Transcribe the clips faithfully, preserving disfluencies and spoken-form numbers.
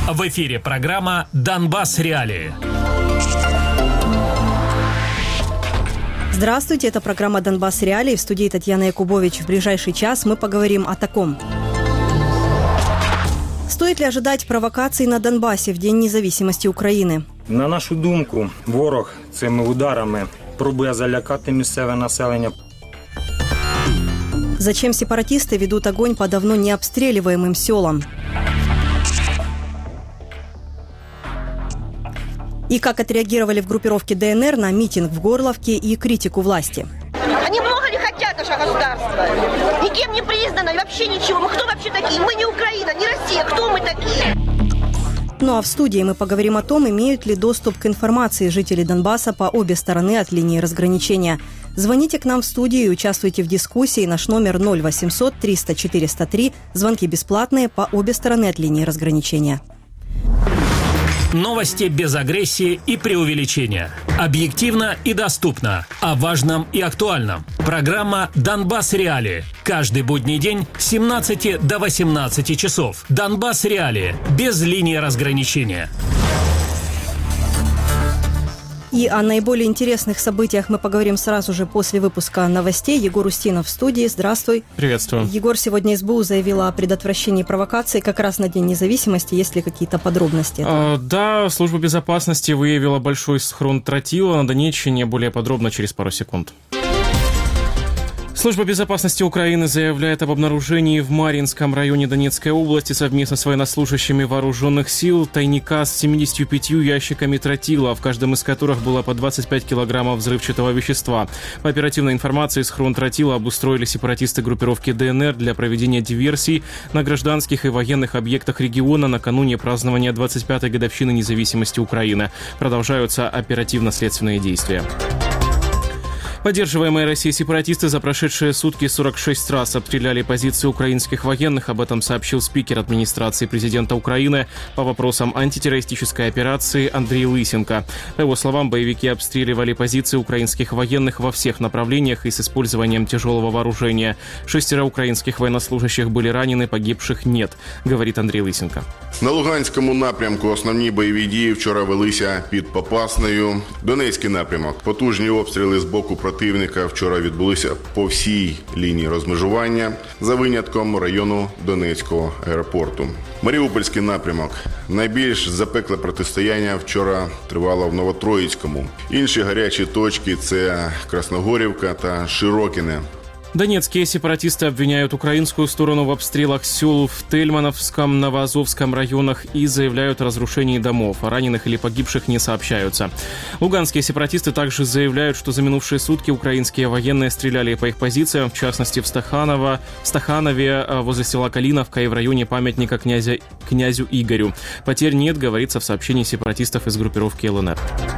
В эфире программа «Донбасс. Реалии». Здравствуйте, это программа «Донбасс. Реалии». В студии Татьяна Якубович. В ближайший час мы поговорим о таком. Стоит ли ожидать провокаций на Донбасі в День незалежності України? На нашу думку, ворог цими ударами пробує залякати місцеве населення. Зачем сепаратисты ведут огонь по давно необстреливаемым селам? И как отреагировали в группировке ДНР на митинг в Горловке и критику власти? Они много ли хотят наше государство? Никем не признано, вообще ничего. Мы кто вообще такие? Мы не Украина, не Россия. Кто мы такие? Ну а в студии мы поговорим о том, имеют ли доступ к информации жители Донбасса по обе стороны от линии разграничения. Звоните к нам в студию и участвуйте в дискуссии. Наш номер ноль восемьсот триста четыреста три. Звонки бесплатные по обе стороны от линии разграничения. Новости без агрессии и преувеличения. Объективно и доступно. О важном и актуальном. Программа «Донбасс. Реалии». Каждый будний день с семнадцати до восемнадцати часов. «Донбасс. Реалии». Без линии разграничения. И о наиболее интересных событиях мы поговорим сразу же после выпуска новостей. Егор Устинов в студии. Здравствуй. Приветствую. Егор, сегодня СБУ заявила о предотвращении провокаций как раз на День независимости. Есть ли какие-то подробности? А, да, служба безопасности выявила большой схрон тротила на Донеччине. Более подробно через пару секунд. Служба безопасности Украины заявляет об обнаружении в Марьинском районе Донецкой области совместно с военнослужащими вооруженных сил тайника с семьюдесятью пятью ящиками тротила, в каждом из которых было по двадцать пять килограммов взрывчатого вещества. По оперативной информации, схрон тротила обустроили сепаратисты группировки ДНР для проведения диверсий на гражданских и военных объектах региона накануне празднования двадцать пятой годовщины независимости Украины. Продолжаются оперативно-следственные действия. Поддерживаемые Россией сепаратисты за прошедшие сутки сорок шесть раз обстреляли позиции украинских военных. Об этом сообщил спикер администрации президента Украины по вопросам антитеррористической операции Андрей Лысенко. По его словам, боевики обстреливали позиции украинских военных во всех направлениях и с использованием тяжелого вооружения. Шестеро украинских военнослужащих были ранены, погибших нет, говорит Андрей Лысенко. На Луганському напрямку основні бойові дії вчора велися під Попасною. Донецький напрямок. Потужні обстріли з боку противника вчора відбулися по всій лінії розмежування, за винятком району Донецького аеропорту. Маріупольський напрямок. Найбільш запекле протистояння вчора тривало в Новотроїцькому. Інші гарячі точки – це Красногорівка та Широкине. Донецкие сепаратисты обвиняют украинскую сторону в обстрелах сел в Тельмановском, Новоазовском районах и заявляют о разрушении домов. О раненых или погибших не сообщаются. Луганские сепаратисты также заявляют, что за минувшие сутки украинские военные стреляли по их позициям, в частности в Стаханово, в Стаханове, возле села Калиновка и в районе памятника князя, князю Игорю. Потерь нет, говорится в сообщении сепаратистов из группировки ЛНР.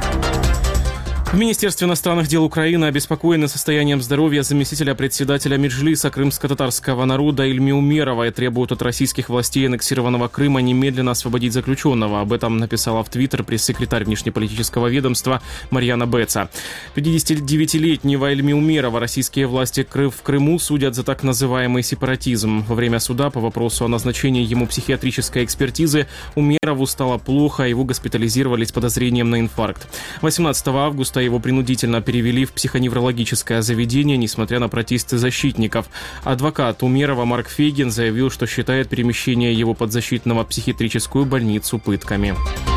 В Министерстве иностранных дел Украины обеспокоены состоянием здоровья заместителя председателя Меджлиса крымско-татарского народа Ильми Умерова и требуют от российских властей аннексированного Крыма немедленно освободить заключенного. Об этом написала в Твиттер пресс-секретарь внешнеполитического ведомства Марьяна Беца. пятидесятидевятилетнего Ильми Умерова российские власти в Крыму судят за так называемый сепаратизм. Во время суда по вопросу о назначении ему психиатрической экспертизы Умерову стало плохо, его госпитализировали с подозрением на инфаркт. восемнадцатого августа его принудительно перевели в психоневрологическое заведение, несмотря на протесты защитников. Адвокат Умерова Марк Фейгин заявил, что считает перемещение его подзащитного в психиатрическую больницу пытками.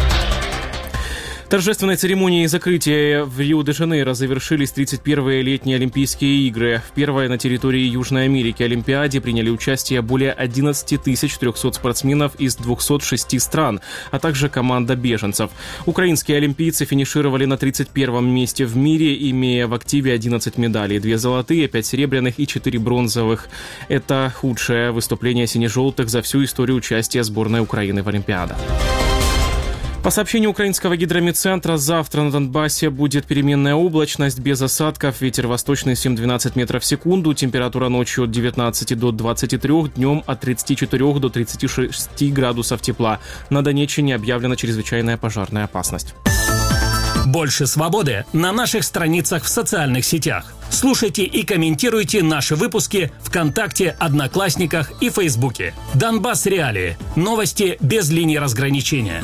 Торжественной церемонией закрытия в Рио-де-Жанейро завершились тридцать первые летние Олимпийские игры. В первой на территории Южной Америки Олимпиаде приняли участие более одиннадцать тысяч триста спортсменов из двухсот шести стран, а также команда беженцев. Украинские олимпийцы финишировали на тридцать первом месте в мире, имея в активе одиннадцать медалей. Две золотые, пять серебряных и четыре бронзовых. Это худшее выступление сине-желтых за всю историю участия сборной Украины в Олимпиадах. По сообщению украинского гидрометцентра, завтра на Донбассе будет переменная облачность без осадков, ветер восточный семь-двенадцать метров в секунду, температура ночью от девятнадцати до двадцати трёх, днем от тридцати четырёх до тридцати шести градусов тепла. На Донеччине объявлена чрезвычайная пожарная опасность. Больше свободы на наших страницах в социальных сетях. Слушайте и комментируйте наши выпуски ВКонтакте, Одноклассниках и Фейсбуке. Донбасс Реалии. Новости без линии разграничения.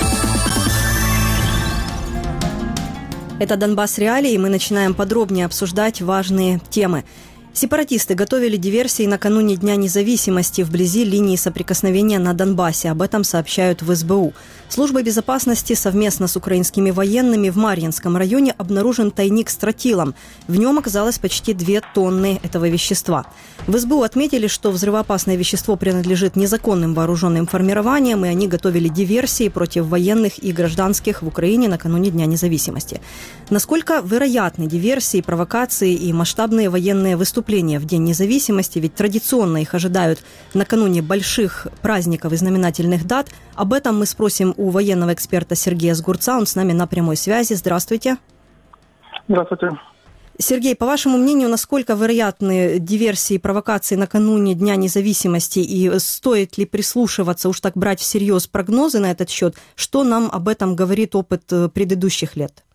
Это «Донбасс Реалии», и мы начинаем подробнее обсуждать важные темы. Сепаратисты готовили диверсии накануне Дня независимости вблизи линии соприкосновения на Донбассе. Об этом сообщают в эс бэ у. Служба безопасности совместно с украинскими военными в Марьинском районе обнаружен тайник с тротилом. В нем оказалось почти две тонны этого вещества. В эс бэ у отметили, что взрывоопасное вещество принадлежит незаконным вооруженным формированиям, и они готовили диверсии против военных и гражданских в Украине накануне Дня независимости. Насколько вероятны диверсии, провокации и масштабные военные выступления в День независимости, ведь традиционно их ожидают накануне больших праздников и знаменательных дат. Об этом мы спросим у военного эксперта Сергея Сгурца. Он с нами на прямой связи. Здравствуйте. Здравствуйте. Сергей, по вашему мнению, насколько вероятны диверсии и провокации накануне Дня независимости, и стоит ли прислушиваться, уж так брать всерьез прогнозы на этот счет? Что нам об этом говорит опыт предыдущих лет?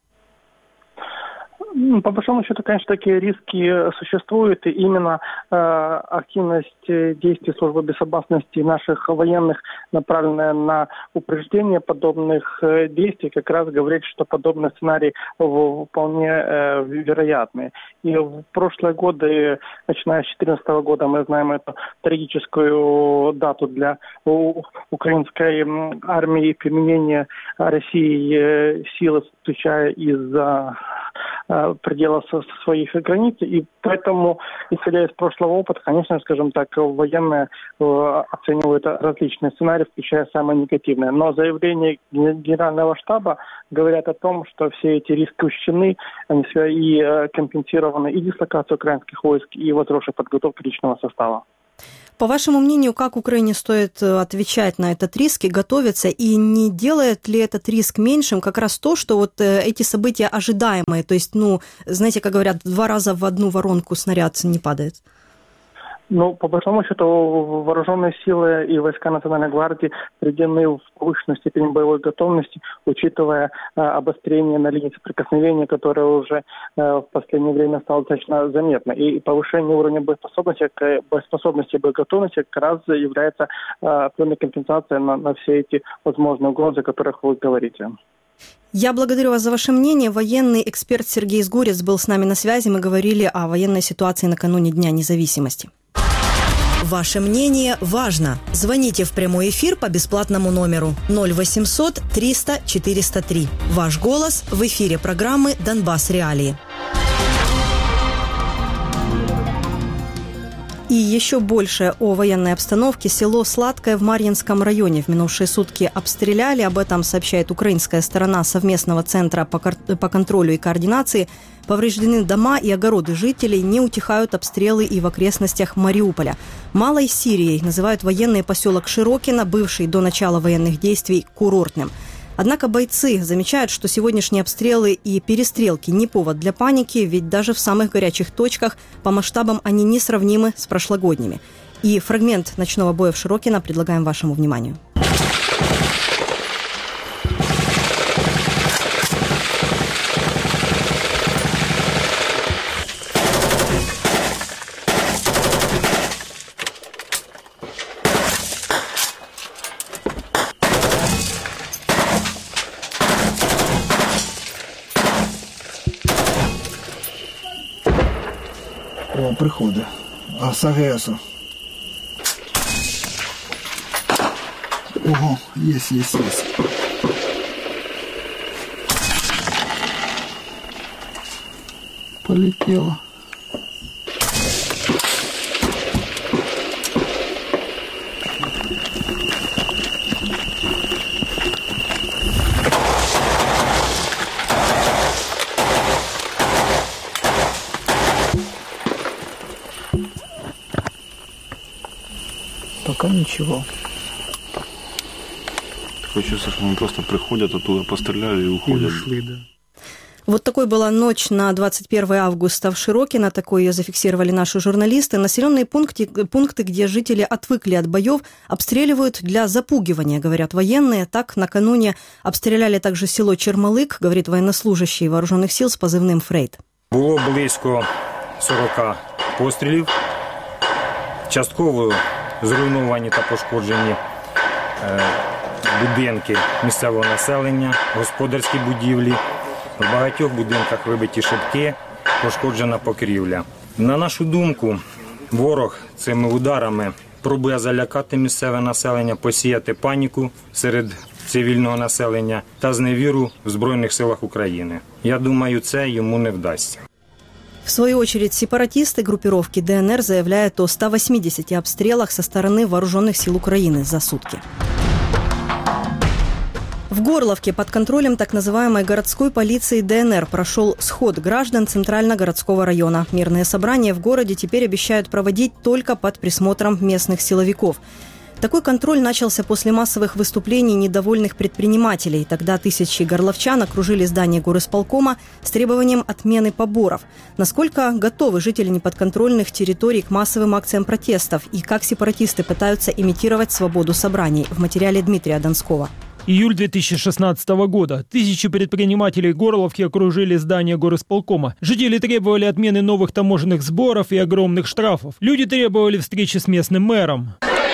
По большому счету, конечно, такие риски существуют, и именно э, активность действий службы безопасности наших военных, направленная на упреждение подобных э, действий, как раз говорит, что подобные сценарии вполне э, вероятны. И в прошлые годы, начиная с две тысячи четырнадцатого года, мы знаем эту трагическую дату для украинской армии, применения России э, силы, включая из-за пределов своих границ, и поэтому, исходя из прошлого опыта, конечно, скажем так, военные оценивают различные сценарии, включая самые негативные. Но заявления Генерального штаба говорят о том, что все эти риски учтены, они и компенсированы и дислокацией украинских войск, и возросшей подготовкой личного состава. По вашему мнению, как Украине стоит отвечать на этот риск и готовиться, и не делает ли этот риск меньшим как раз то, что вот эти события ожидаемые, то есть, ну, знаете, как говорят, два раза в одну воронку снаряд не падает? Ну, по большому счету, вооруженные силы и войска Национальной гвардии приведены в повышенной степени боевой готовности, учитывая э, обострение на линии соприкосновения, которое уже э, в последнее время стало достаточно заметно. И повышение уровня боеспособности, боеспособности и боеготовности как раз является э, определенной компенсацией на, на все эти возможные угрозы, о которых вы говорите. Я благодарю вас за ваше мнение. Военный эксперт Сергей Сгурец был с нами на связи. Мы говорили о военной ситуации накануне Дня независимости. Ваше мнение важно. Звоните в прямой эфир по бесплатному номеру ноль восемьсот триста четыреста три. Ваш голос в эфире программы «Донбасс Реалии». И еще больше о военной обстановке. Село Сладкое в Марьинском районе в минувшие сутки обстреляли. Об этом сообщает украинская сторона совместного центра по, кор- по контролю и координации. Повреждены дома и огороды жителей, не утихают обстрелы и в окрестностях Мариуполя. Малой Сирией называют военный поселок Широкино, бывший до начала военных действий курортным. Однако бойцы замечают, что сегодняшние обстрелы и перестрелки не повод для паники, ведь даже в самых горячих точках по масштабам они несравнимы с прошлогодними. И фрагмент ночного боя в Широкино предлагаем вашему вниманию. О, приходить. А з АГСу. Ого, есть, есть, есть. Полетело. Пока ничего. Такое чувство, что они просто приходят оттуда, постреляли и уходят. И ушли, да. Вот такой была ночь на двадцать первое августа в Широкино. Такой ее зафиксировали наши журналисты. Населенные пункты, пункты, где жители отвыкли от боев, обстреливают для запугивания, говорят военные. Так, накануне обстреляли также село Чермалык, говорит военнослужащий вооруженных сил с позывным «Фрейд». Було близько сорока пострілів. Частково зруйновані та пошкоджені будинки місцевого населення, господарські будівлі. В багатьох будинках вибиті шибки, пошкоджена покрівля. На нашу думку, ворог цими ударами пробує залякати місцеве населення, посіяти паніку серед цивільного населення та зневіру в Збройних силах України. Я думаю, це йому не вдасться. В свою очередь, сепаратисты группировки ДНР заявляют о ста восьмидесяти обстрелах со стороны вооруженных сил Украины за сутки. В Горловке под контролем так называемой городской полиции ДНР прошел сход граждан Центрально-городского района. Мирные собрания в городе теперь обещают проводить только под присмотром местных силовиков. Такой контроль начался после массовых выступлений недовольных предпринимателей. Тогда тысячи горловчан окружили здание горисполкома с требованием отмены поборов. Насколько готовы жители неподконтрольных территорий к массовым акциям протестов и как сепаратисты пытаются имитировать свободу собраний? В материале Дмитрия Донского. Июль две тысячи шестнадцатого года. Тысячи предпринимателей Горловки окружили здание горисполкома. Жители требовали отмены новых таможенных сборов и огромных штрафов. Люди требовали встречи с местным мэром.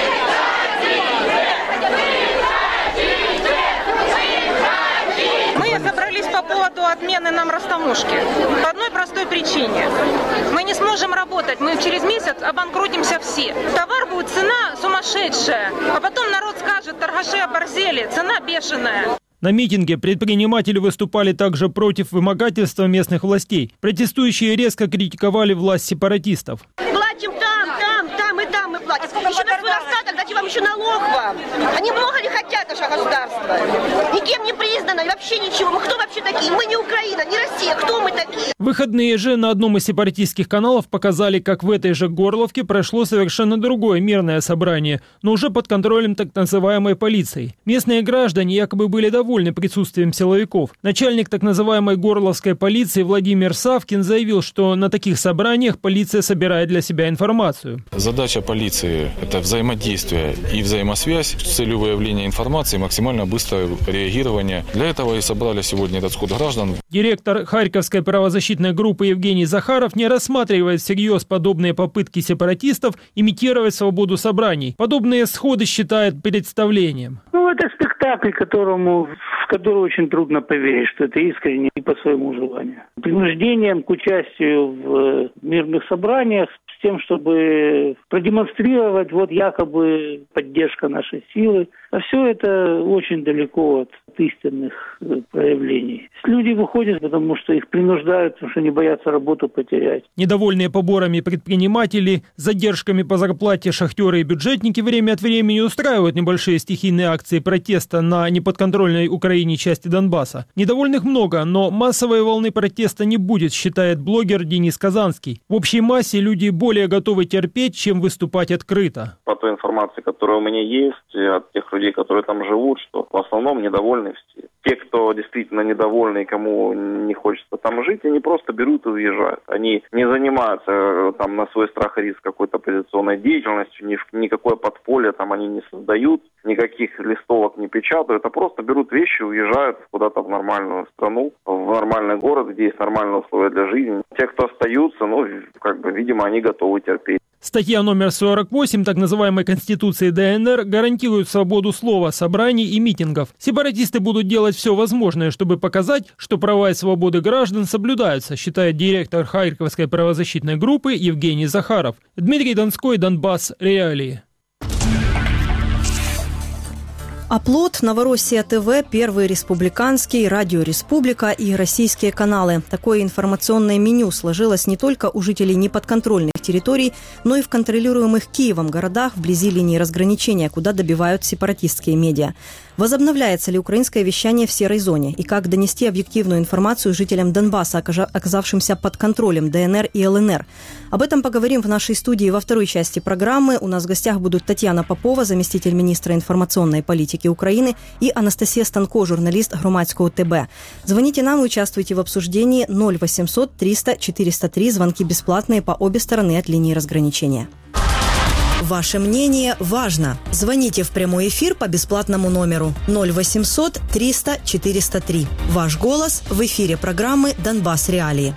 Отмены нам растаможки. По одной простой причине. Мы не сможем работать. Мы через месяц обанкротимся все. Товар будет цена сумасшедшая. А потом народ скажет, торгаши оборзели, цена бешеная. На митинге предприниматели выступали также против вымогательства местных властей. Протестующие резко критиковали власть сепаратистов. Платим там, там, там и там мы платим. Еще на свой остаток дайте вам еще налог вам. Они много ли хотят наше государство? Никем не признано, вообще ничего. Мы кто вообще такие? Мы не Украина, не Россия. Кто мы такие? Выходные же на одном из сепаратистских каналов показали, как в этой же Горловке прошло совершенно другое мирное собрание, но уже под контролем так называемой полиции. Местные граждане якобы были довольны присутствием силовиков. Начальник так называемой горловской полиции Владимир Савкин заявил, что на таких собраниях полиция собирает для себя информацию. Задача полиции – это взаимодействие и взаимосвязь с целью выявления информации, максимально быстрое реагирование. Для этого и собрали сегодня этот сход граждан. Директор Харьковской правозащитной группы Евгений Захаров не рассматривает всерьез подобные попытки сепаратистов имитировать свободу собраний. Подобные сходы считает представлением. Ну, это спектакль, которому, в который очень трудно поверить, что это искренне и по своему желанию. Принуждением к участию в мирных собраниях с тем, чтобы продемонстрировать вот якобы поддержка нашей силы. А все это очень далеко от истинных проявлений. Люди выходят, потому что их принуждают, потому что они боятся работу потерять. Недовольные поборами предприниматели, задержками по зарплате шахтеры и бюджетники время от времени устраивают небольшие стихийные акции протеста на неподконтрольной Украине части Донбасса. Недовольных много, но массовой волны протеста не будет, считает блогер Денис Казанский. В общей массе люди более готовы терпеть, чем выступать открыто. По той информации, которая у меня есть, от тех людей, которые там живут, что в основном недовольны все. Те, кто действительно недовольны, кому не хочется там жить, они просто берут и уезжают. Они не занимаются там на свой страх и риск какой-то оппозиционной деятельностью, ни, никакое подполье там они не создают, никаких листовок не печатают, а просто берут вещи и уезжают куда-то в нормальную страну, в нормальный город, где есть нормальные условия для жизни. Те, кто остаются, ну, как бы, видимо, они готовы терпеть. Статья номер сорок восемь так называемой Конституции ДНР гарантирует свободу слова, собраний и митингов. Сепаратисты будут делать все возможное, чтобы показать, что права и свободы граждан соблюдаются, считает директор Харьковской правозащитной группы Евгений Захаров. Дмитрий Донской, Донбасс, Реалии. Оплот, Новороссия ТВ, Первый республиканский, Радио Республика и российские каналы. Такое информационное меню сложилось не только у жителей неподконтрольных территорий, но и в контролируемых Киевом городах вблизи линии разграничения, куда добивают сепаратистские медиа. Возобновляется ли украинское вещание в серой зоне? И как донести объективную информацию жителям Донбасса, оказавшимся под контролем ДНР и ЛНР? Об этом поговорим в нашей студии во второй части программы. У нас в гостях будут Татьяна Попова, заместитель министра информационной политики Украины, и Анастасия Станко, журналист Громадского ТБ. Звоните нам и участвуйте в обсуждении ноль восемьсот триста четыреста три. Звонки бесплатные по обе стороны от линии разграничения. Ваше мнение важно. Звоните в прямой эфир по бесплатному номеру ноль восемьсот триста четыреста три. Ваш голос в эфире программы «Донбасс. Реалии».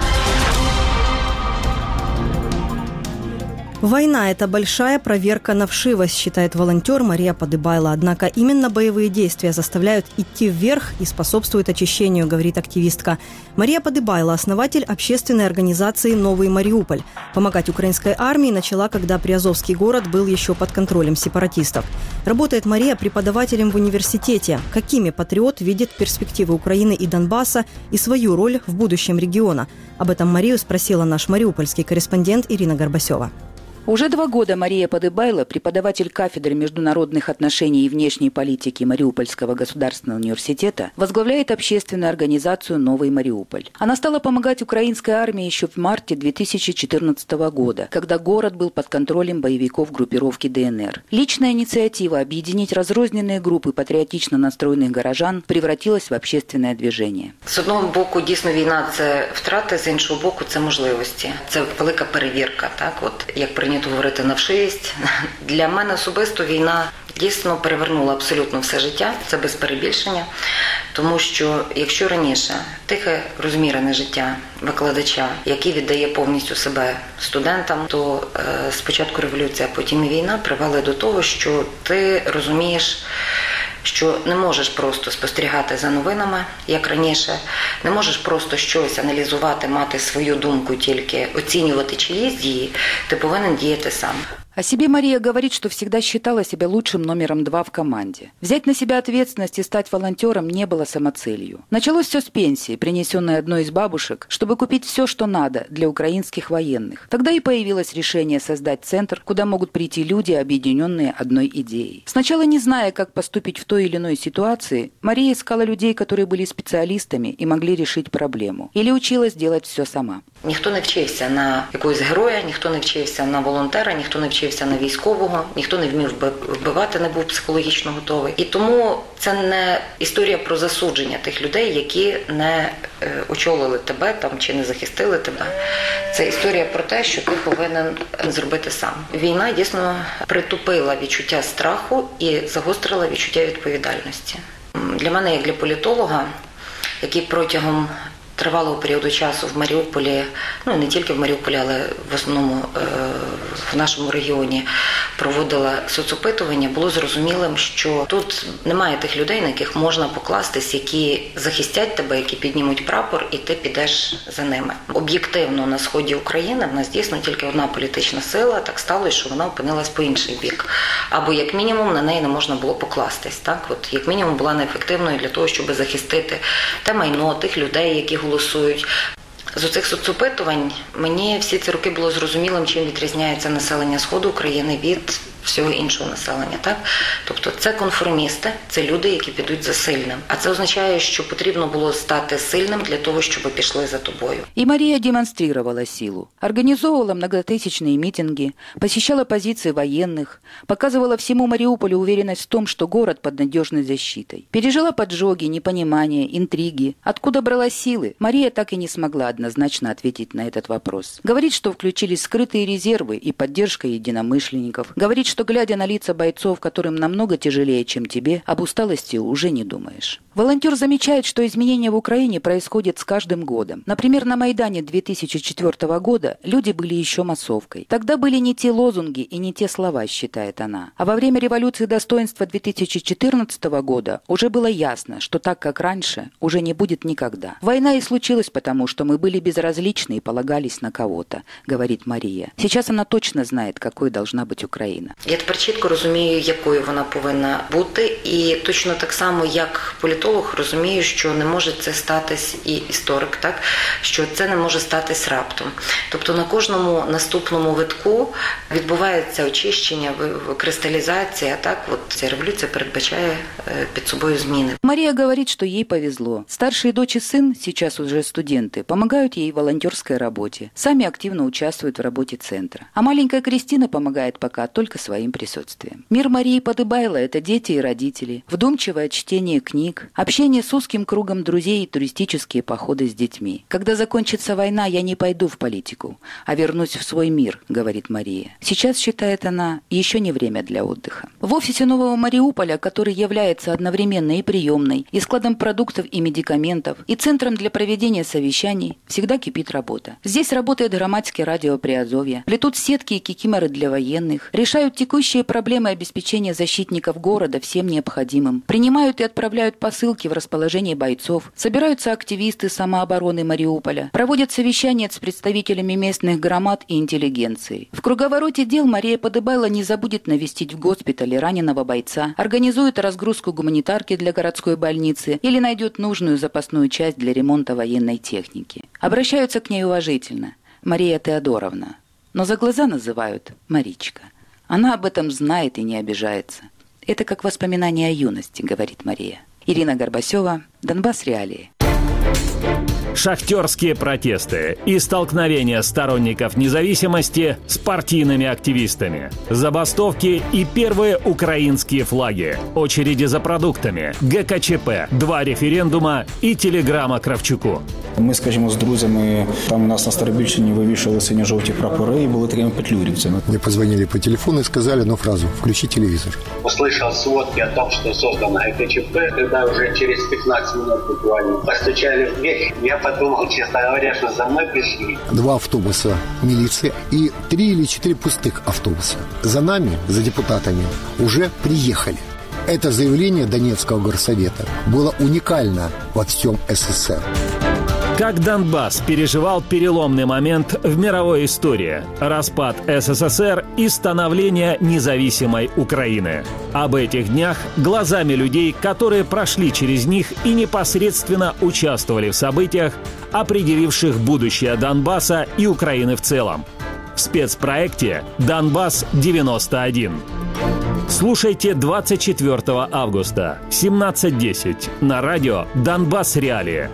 Война – это большая проверка на вшивость, считает волонтер Мария Подыбайло. Однако именно боевые действия заставляют идти вверх и способствуют очищению, говорит активистка. Мария Подыбайло – основатель общественной организации «Новый Мариуполь». Помогать украинской армии начала, когда Приазовский город был еще под контролем сепаратистов. Работает Мария преподавателем в университете. Какими патриот видит перспективы Украины и Донбасса и свою роль в будущем региона? Об этом Марию спросила наш мариупольский корреспондент Ирина Горбасева. Уже два года Мария Подыбайло, преподаватель кафедры международных отношений и внешней политики Мариупольского государственного университета, возглавляет общественную организацию «Новый Мариуполь». Она стала помогать украинской армии еще в марте две тысячи четырнадцатого года, когда город был под контролем боевиков группировки ДНР. Личная инициатива объединить разрозненные группы патриотично настроенных горожан превратилась в общественное движение. З одного боку, дійсно, війна – це втрати, з іншого боку, це можливості. Це велика перевірка, так, от, як прийнято говорити на вшивість. Для мене особисто війна дійсно перевернула абсолютно все життя, це без перебільшення. Тому що, якщо раніше тихе, розмірене життя викладача, який віддає повністю себе студентам, то е, спочатку революція, а потім і війна привели до того, що ти розумієш, що не можеш просто спостерігати за новинами, як раніше, не можеш просто щось аналізувати, мати свою думку, тільки оцінювати чиїсь дії, ти повинен діяти сам. О себе Мария говорит, что всегда считала себя лучшим номером два в команде. Взять на себя ответственность и стать волонтером не было самоцелью. Началось все с пенсии, принесенной одной из бабушек, чтобы купить все, что надо для украинских военных. Тогда и появилось решение создать центр, куда могут прийти люди, объединенные одной идеей. Сначала, не зная, как поступить в той или иной ситуации, Мария искала людей, которые были специалистами и могли решить проблему. Или училась делать все сама. Ніхто не вчився на якогось героя, ніхто не вчився на волонтера, ніхто не вчився на військового, ніхто не вмів вбивати, не був психологічно готовий. І тому це не історія про засудження тих людей, які не очолили тебе там, чи не захистили тебе. Це історія про те, що ти повинен зробити сам. Війна дійсно притупила відчуття страху і загострила відчуття відповідальності. Для мене, як для політолога, який протягом тривалого періоду часу в Маріуполі, ну не тільки в Маріуполі, але в основному е, в нашому регіоні проводила соцопитування, було зрозумілим, що тут немає тих людей, на яких можна покластись, які захистять тебе, які піднімуть прапор, і ти підеш за ними. Об'єктивно на сході України в нас дійсно тільки одна політична сила, так сталося, що вона опинилась по інший бік. Або як мінімум на неї не можна було покластись. Так? От, як мінімум була неефективною для того, щоб захистити те майно, тих людей, які голосують. З оцих соцопитувань мені всі ці роки було зрозумілим, чим відрізняється населення Сходу України від всього іншого населення. Так? Тобто це конформісти, це люди, які підуть за сильним. А це означає, що потрібно було стати сильним для того, щоб пішли за тобою. И Мария демонстрировала силу. Организовывала многотысячные митинги, посещала позиции военных, показывала всему Мариуполю уверенность в том, что город под надежной защитой. Пережила поджоги, непонимание, интриги. Откуда брала силы? Мария так и не смогла однозначно ответить на этот вопрос. Говорит, что включились скрытые резервы и поддержка единомышленников. Говорит, что, глядя на лица бойцов, которым намного тяжелее, чем тебе, об усталости уже не думаешь. Волонтер замечает, что изменения в Украине происходят с каждым годом. Например, на Майдане две тысячи четвёртого года люди были еще массовкой. Тогда были не те лозунги и не те слова, считает она. А во время революции достоинства две тысячи четырнадцатого года уже было ясно, что так, как раньше, уже не будет никогда. Война и случилась потому, что мы были безразличны и полагались на кого-то, говорит Мария. Сейчас она точно знает, какой должна быть Украина. Я тепер чітко розумію, якою вона повинна бути, і точно так само, як політолог, розумію, що не може це статись, і історик, так, що це не може статись раптом. Тобто на кожному наступному витку відбувається очищення, кристалізація, так, от ця революція передбачає під собою зміни. Мария говорит, что ей повезло. Старшие дочь и сын, сейчас уже студенты, помогают ей в волонтерской работе. Сами активно участвуют в работе центра. А маленькая Кристина помогает пока только своим присутствием. Мир Марии Подыбайло – это дети и родители, вдумчивое чтение книг, общение с узким кругом друзей и туристические походы с детьми. Когда закончится война, я не пойду в политику, а вернусь в свой мир, говорит Мария. Сейчас, считает она, еще не время для отдыха. В офисе Нового Мариуполя, который является одновременно и приемной, и складом продуктов и медикаментов, и центром для проведения совещаний, всегда кипит работа. Здесь работает громадское радио Приазовья, плетут сетки и кикиморы для военных, решают текущие проблемы обеспечения защитников города всем необходимым, принимают и отправляют посылки в расположение бойцов, собираются активисты самообороны Мариуполя, проводят совещания с представителями местных громад и интеллигенции. В круговороте дел Мария Подыбайло не забудет навестить в госпитале раненого бойца, организует разгрузку гуманитарки для городской больницы или найдет нужную запасную часть для ремонта военной техники. Обращаются к ней уважительно. Мария Теодоровна. Но за глаза называют Маричка. Она об этом знает и не обижается. Это как воспоминание о юности, говорит Мария. Ирина Горбасева, Донбасс Реалии. Шахтерские протесты и столкновения сторонников независимости с партийными активистами. Забастовки и первые украинские флаги. Очереди за продуктами. ГКЧП. Два референдума і телеграма Кравчуку. Ми, скажімо, з друзями, там у нас на Старобільщині вивішували синьо-жовті прапори і були такими петлюрівцями. Мне позвонили по телефону и сказали одну фразу: «Включи телевизор». Услышал сводки о том, что создано ГКЧП, когда уже через пятнадцать минут буквально постучали в дверь. Я подумал, честно говоря, что за мной пришли. Два автобуса милиции и три или четыре пустых автобуса. За нами, за депутатами, уже приехали. Это заявление Донецкого горсовета было уникально во всем СССР. Как Донбасс переживал переломный момент в мировой истории – распад СССР и становление независимой Украины. Об этих днях глазами людей, которые прошли через них и непосредственно участвовали в событиях, определивших будущее Донбасса и Украины в целом. В спецпроекте «Донбасс девяносто один». Слушайте двадцать четвёртого августа в семнадцать десять на радио «Донбасс Реалии».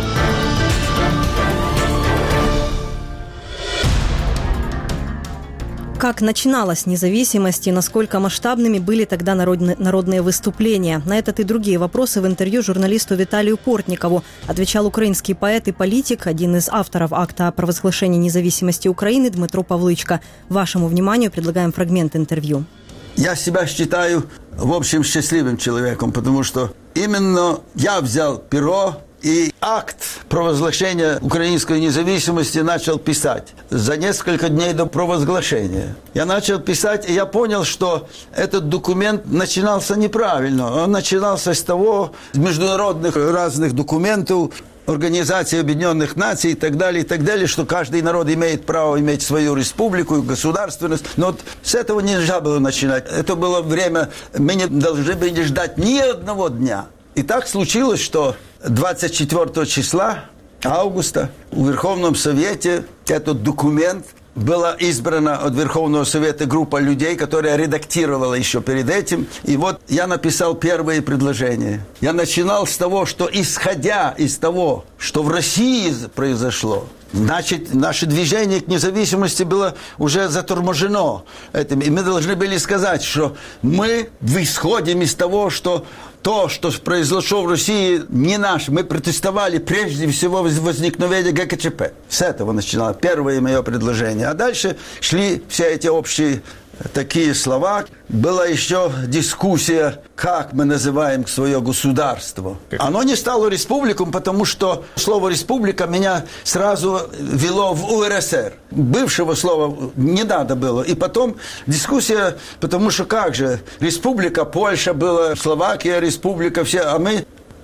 Как начиналась независимость и насколько масштабными были тогда народные, народные выступления? На этот и другие вопросы в интервью журналисту Виталию Портникову отвечал украинский поэт и политик, один из авторов акта о провозглашении независимости Украины Дмитро Павлычко. Вашему вниманию предлагаем фрагмент интервью. Я себя считаю, в общем, счастливым человеком, потому что именно я взял перо и акт провозглашения украинской независимости начал писать за несколько дней до провозглашения. Я начал писать, и я понял, что этот документ начинался неправильно. Он начинался с того, с международных разных документов, Организации Объединенных Наций и так далее, и так далее, что каждый народ имеет право иметь свою республику, государственность. Но вот с этого нельзя было начинать. Это было время, мы не должны были ждать ни одного дня. И так случилось, что двадцать четвёртого числа августа в Верховном Совете этот документ была избрана от Верховного Совета группа людей, которая редактировала еще перед этим. И вот я написал первые предложения. Я начинал с того, что исходя из того, что в России произошло, значит, наше движение к независимости было уже заторможено этим. И мы должны были сказать, что мы исходим из того, что то, что произошло в России, не наше. Мы протестовали прежде всего возникновения ГКЧП. С этого начинало первое мое предложение. А дальше шли все эти общие такие слова. Была еще дискуссия, как мы называем свое государство. Оно не стало республиком, потому что слово «республика» меня сразу вело в УРСР. Бывшего слова не надо было. И потом дискуссия, потому что как же, республика, Польша была, Словакия, республика, все, а мы...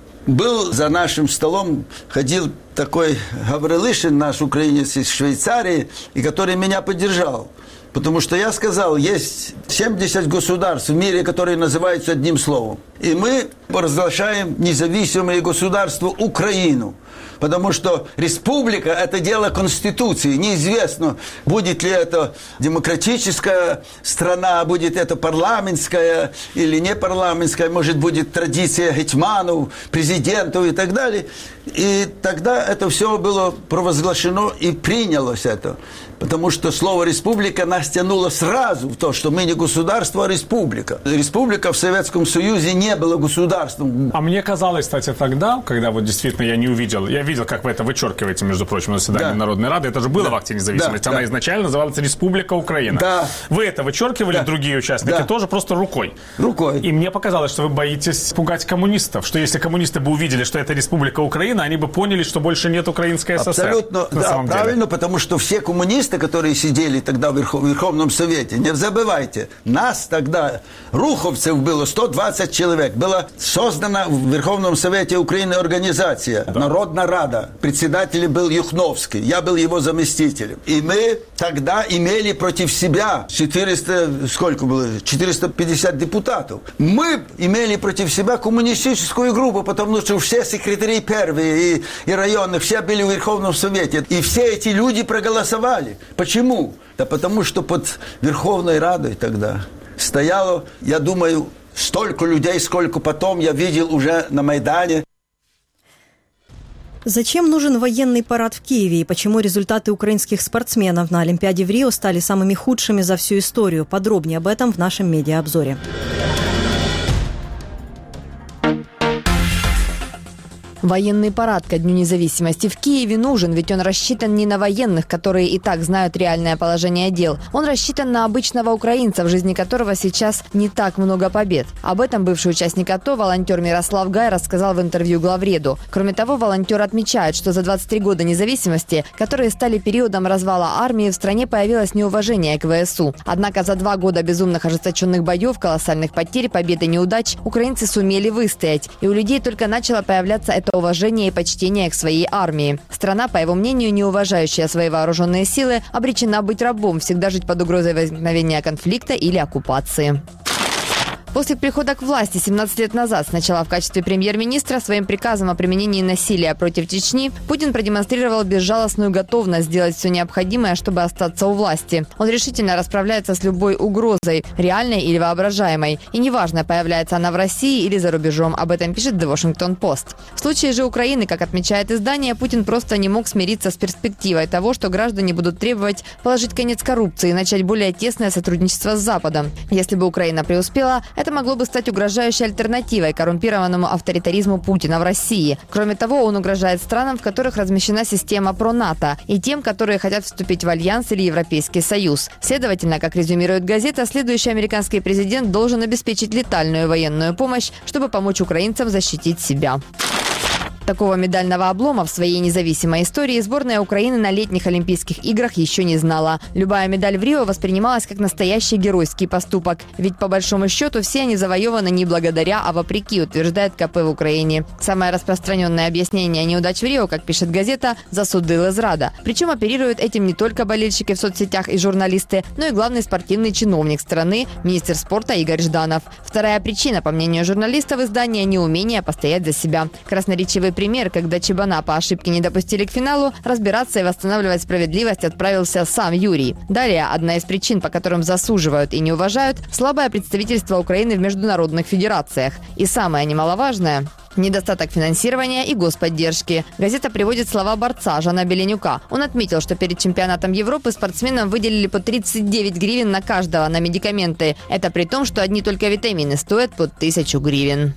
Был за нашим столом, ходил такой Гаврилишин, наш украинец из Швейцарии, и который меня поддержал. Потому что я сказал, есть семьдесят государств в мире, которые называются одним словом. И мы разглашаем независимое государство Украину. Потому что республика – это дело Конституции. Неизвестно, будет ли это демократическая страна, будет это парламентская или не парламентская, может, будет традиция гетьманов, президентов и так далее. И тогда это все было провозглашено и принялось это. Потому что слово «республика» нас тянуло сразу в то, что мы не государство, а республика. Республика в Советском Союзе не была государством. А мне казалось, кстати, тогда, когда вот действительно я не увидел, я видел, как вы это вычеркиваете, между прочим, на заседании да. Народной Рады, это же было да. в акте независимости, да. она да. изначально называлась «Республика Украина». Да. Вы это вычеркивали, да. другие участники да. тоже просто рукой. Рукой. И мне показалось, что вы боитесь пугать коммунистов, что если коммунисты бы увидели, что это Республика Украина, они бы поняли, что больше нет Украинской ССР. Абсолютно, да, правильно, потому что все коммунисты, которые сидели тогда в Верховном Совете, не забывайте, нас тогда, руховцев было сто двадцать человек, была создана в Верховном Совете Украины организация, да. Народная Рада, председателем был Юхновский, я был его заместителем. И мы тогда имели против себя четыреста, сколько было, четыреста пятьдесят депутатов. Мы имели против себя коммунистическую группу, потому что все секретари первые и, и районных, все были в Верховном Совете. И все эти люди проголосовали. Почему? Да потому что под Верховной Радой тогда стояло, я думаю, столько людей, сколько потом я видел уже на Майдане. Зачем нужен военный парад в Киеве и почему результаты украинских спортсменов на Олимпиаде в Рио стали самыми худшими за всю историю? Подробнее об этом в нашем медиаобзоре. Военный парад ко Дню независимости в Киеве нужен, ведь он рассчитан не на военных, которые и так знают реальное положение дел. Он рассчитан на обычного украинца, в жизни которого сейчас не так много побед. Об этом бывший участник АТО, волонтер Мирослав Гай, рассказал в интервью Главреду. Кроме того, волонтер отмечает, что за двадцать три года независимости, которые стали периодом развала армии, в стране появилось неуважение к ВСУ. Однако за два года безумных ожесточенных боев, колоссальных потерь, побед и неудач украинцы сумели выстоять. И у людей только начало появляться это уважение и почтение к своей армии. Страна, по его мнению, не уважающая свои вооруженные силы, обречена быть рабом, всегда жить под угрозой возникновения конфликта или оккупации. После прихода к власти семнадцать лет назад, сначала в качестве премьер-министра, своим приказом о применении насилия против Чечни, Путин продемонстрировал безжалостную готовность сделать все необходимое, чтобы остаться у власти. Он решительно расправляется с любой угрозой, реальной или воображаемой. И неважно, появляется она в России или за рубежом. Об этом пишет The Washington Post. В случае же Украины, как отмечает издание, Путин просто не мог смириться с перспективой того, что граждане будут требовать положить конец коррупции и начать более тесное сотрудничество с Западом. Если бы Украина преуспела, это могло бы стать угрожающей альтернативой коррумпированному авторитаризму Путина в России. Кроме того, он угрожает странам, в которых размещена система про-НАТО, и тем, которые хотят вступить в Альянс или Европейский Союз. Следовательно, как резюмирует газета, следующий американский президент должен обеспечить летальную военную помощь, чтобы помочь украинцам защитить себя. Такого медального облома в своей независимой истории сборная Украины на летних Олимпийских играх еще не знала. Любая медаль в Рио воспринималась как настоящий геройский поступок. Ведь по большому счету все они завоеваны не благодаря, а вопреки, утверждает КП в Украине. Самое распространенное объяснение неудач в Рио, как пишет газета, засудила зрада. Причем оперируют этим не только болельщики в соцсетях и журналисты, но и главный спортивный чиновник страны, министр спорта Игорь Жданов. Вторая причина, по мнению журналистов издания, неумение постоять за себя. Красноречивый пример, когда Чебана по ошибке не допустили к финалу, разбираться и восстанавливать справедливость отправился сам Юрий. Далее, одна из причин, по которым засуживают и не уважают – слабое представительство Украины в международных федерациях. И самое немаловажное – недостаток финансирования и господдержки. Газета приводит слова борца Жана Беленюка. Он отметил, что перед чемпионатом Европы спортсменам выделили по тридцать девять гривен на каждого на медикаменты. Это при том, что одни только витамины стоят под тысячу гривен.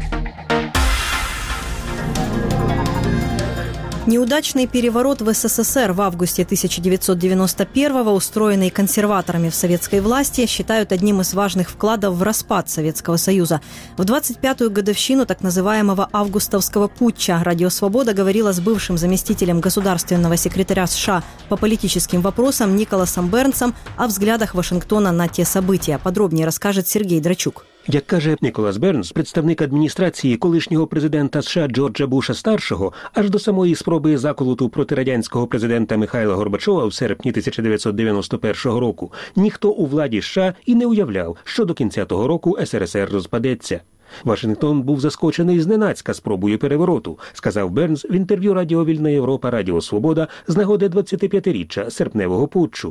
Неудачный переворот в СССР в августе тысяча девятьсот девяносто первого, устроенный консерваторами в советской власти, считают одним из важных вкладов в распад Советского Союза. В двадцать пятую годовщину так называемого августовского путча «Радио Свобода» говорила с бывшим заместителем государственного секретаря США по политическим вопросам Николасом Бернсом о взглядах Вашингтона на те события. Подробнее расскажет Сергей Драчук. Як каже Ніколас Бернс, представник адміністрації колишнього президента США Джорджа Буша-старшого, аж до самої спроби заколоту проти радянського президента Михайла Горбачова в серпні тисяча дев'ятсот дев'яносто першого року, ніхто у владі США і не уявляв, що до кінця того року ес ер ес ер розпадеться. Вашингтон був заскочений зненацька спробою перевороту, сказав Бернс в інтерв'ю Радіо Вільна Європа, Радіо Свобода з нагоди двадцятип'ятиріччя серпневого путчу.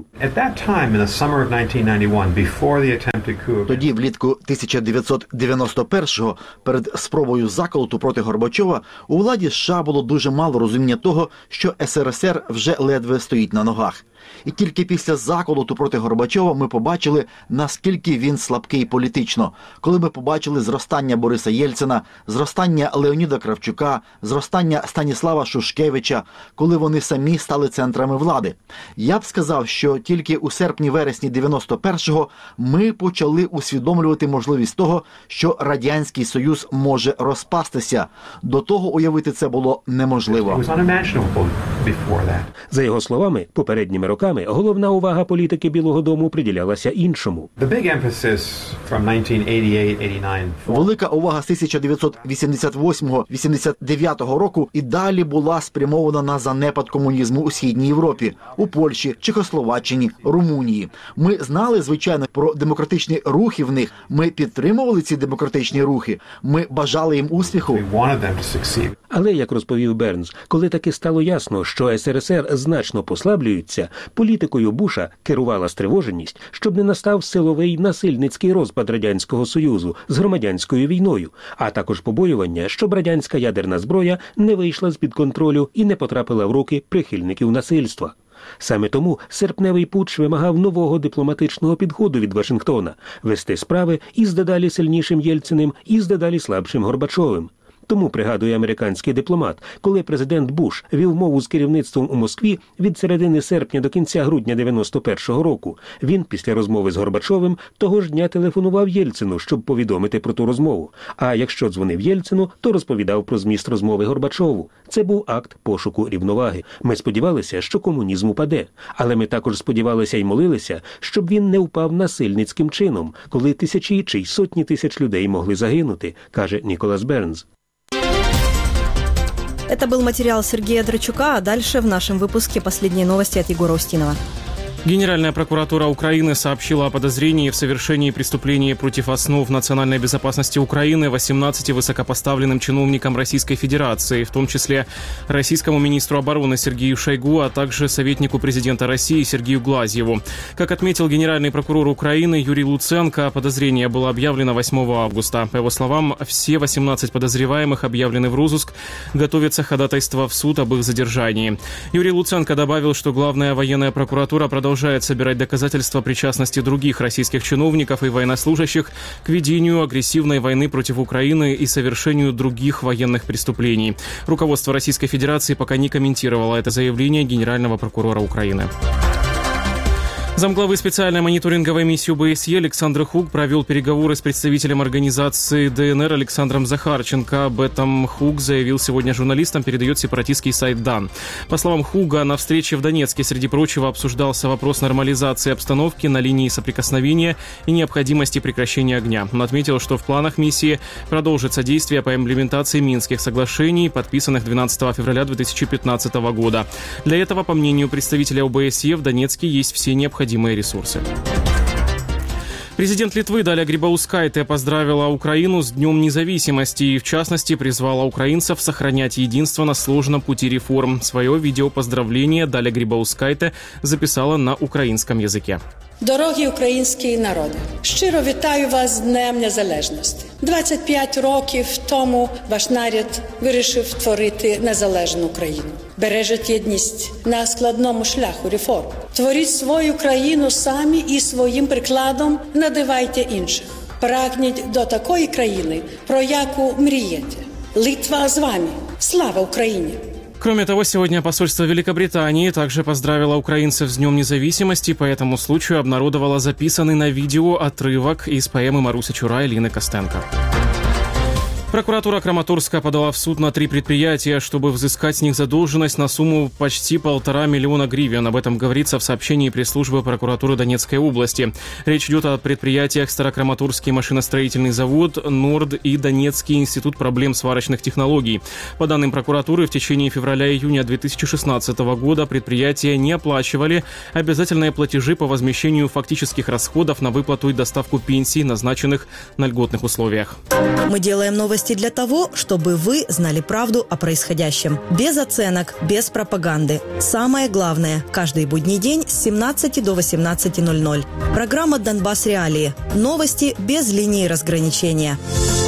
Тоді, влітку тисяча дев'ятсот дев'яносто першого, перед спробою заколоту проти Горбачова, у владі США було дуже мало розуміння того, що ес ер ес ер вже ледве стоїть на ногах. І тільки після заколоту проти Горбачова ми побачили, наскільки він слабкий політично. Коли ми побачили зростання Бориса Єльцина, зростання Леоніда Кравчука, зростання Станіслава Шушкевича, коли вони самі стали центрами влади. Я б сказав, що тільки у серпні-вересні дев'яносто першого ми почали усвідомлювати можливість того, що Радянський Союз може розпастися. До того уявити це було неможливо. За його словами, попередніми роками головна увага політики Білого дому приділялася іншому. Велика увага з тисяча дев'ятсот вісімдесят восьмого - вісімдесят дев'ятого року і далі була спрямована на занепад комунізму у Східній Європі, у Польщі, Чехословаччині, Румунії. Ми знали, звичайно, про демократичні рухи в них. Ми підтримували ці демократичні рухи. Ми бажали їм успіху. Але, як розповів Бернс, коли таки стало ясно, що ес ер ес ер значно послаблюється, політикою Буша керувала стривоженість, щоб не настав силовий насильницький розпад Радянського Союзу з громадянською війною, а також побоювання, щоб радянська ядерна зброя не вийшла з-під контролю і не потрапила в руки прихильників насильства. Саме тому серпневий путч вимагав нового дипломатичного підходу від Вашингтона – вести справи із дедалі сильнішим Єльциним і з дедалі слабшим Горбачовим. Тому, пригадує американський дипломат, коли президент Буш вів мову з керівництвом у Москві від середини серпня до кінця грудня дев'яносто першого року, він після розмови з Горбачовим того ж дня телефонував Єльцину, щоб повідомити про ту розмову. А якщо дзвонив Єльцину, то розповідав про зміст розмови Горбачову. Це був акт пошуку рівноваги. Ми сподівалися, що комунізм упаде. Але ми також сподівалися й молилися, щоб він не впав насильницьким чином, коли тисячі чи й сотні тисяч людей могли загинути, каже Ніколас Бернс. Это был материал Сергея Драчука, а дальше в нашем выпуске последние новости от Егора Устинова. Генеральная прокуратура Украины сообщила о подозрении в совершении преступления против основ национальной безопасности Украины восемнадцати высокопоставленным чиновникам Российской Федерации, в том числе российскому министру обороны Сергею Шойгу, а также советнику президента России Сергею Глазьеву. Как отметил генеральный прокурор Украины Юрий Луценко, подозрение было объявлено восьмого августа. По его словам, все восемнадцать подозреваемых объявлены в розыск, готовится ходатайство в суд об их задержании. Юрий Луценко добавил, что главная военная прокуратура продолжает продолжает собирать доказательства причастности других российских чиновников и военнослужащих к ведению агрессивной войны против Украины и совершению других военных преступлений. Руководство Российской Федерации пока не комментировало это заявление генерального прокурора Украины. Замглавы специальной мониторинговой миссии о бэ эс е Александр Хуг провел переговоры с представителем организации дэ эн эр Александром Захарченко. Об этом Хуг заявил сегодня журналистам, передает сепаратистский сайт дан. По словам Хуга, на встрече в Донецке, среди прочего, обсуждался вопрос нормализации обстановки на линии соприкосновения и необходимости прекращения огня. Он отметил, что в планах миссии продолжится действие по имплементации Минских соглашений, подписанных двенадцатого февраля две тысячи пятнадцатого года. Для этого, по мнению представителя о бэ эс е, в Донецке есть все необходимые ресурсы. Президент Литвы Даля Грибаускайте поздравила Украину с Днем независимости и, в частности, призвала украинцев сохранять единство на сложном пути реформ. Свое видео поздравление Даля Грибаускайте записала на украинском языке. Дорогі українські народи, щиро вітаю вас з Днем Незалежності. двадцять п'ять років тому ваш народ вирішив творити незалежну країну. Бережіть єдність на складному шляху реформ. Творіть свою країну самі і своїм прикладом надивайте інших. Прагніть до такої країни, про яку мрієте. Литва з вами. Слава Україні! Кроме того, сегодня посольство Великобритании также поздравило украинцев с Днем независимости, по этому случаю обнародовало записанный на видео отрывок из поэмы Маруся Чура и Лины Костенко. Прокуратура Краматорска подала в суд на три предприятия, чтобы взыскать с них задолженность на сумму почти полтора миллиона гривен. Об этом говорится в сообщении пресс-службы прокуратуры Донецкой области. Речь идет о предприятиях Старокраматорский машиностроительный завод, Норд и Донецкий институт проблем сварочных технологий. По данным прокуратуры, в течение февраля-июня две тысячи шестнадцатого года предприятия не оплачивали обязательные платежи по возмещению фактических расходов на выплату и доставку пенсий, назначенных на льготных условиях. Мы делаем новости для того, чтобы вы знали правду о происходящем. Без оценок, без пропаганды. Самое главное – каждый будний день с семнадцати до восемнадцати ноль-ноль. Программа «Донбасс Реалии». Новости без линии разграничения.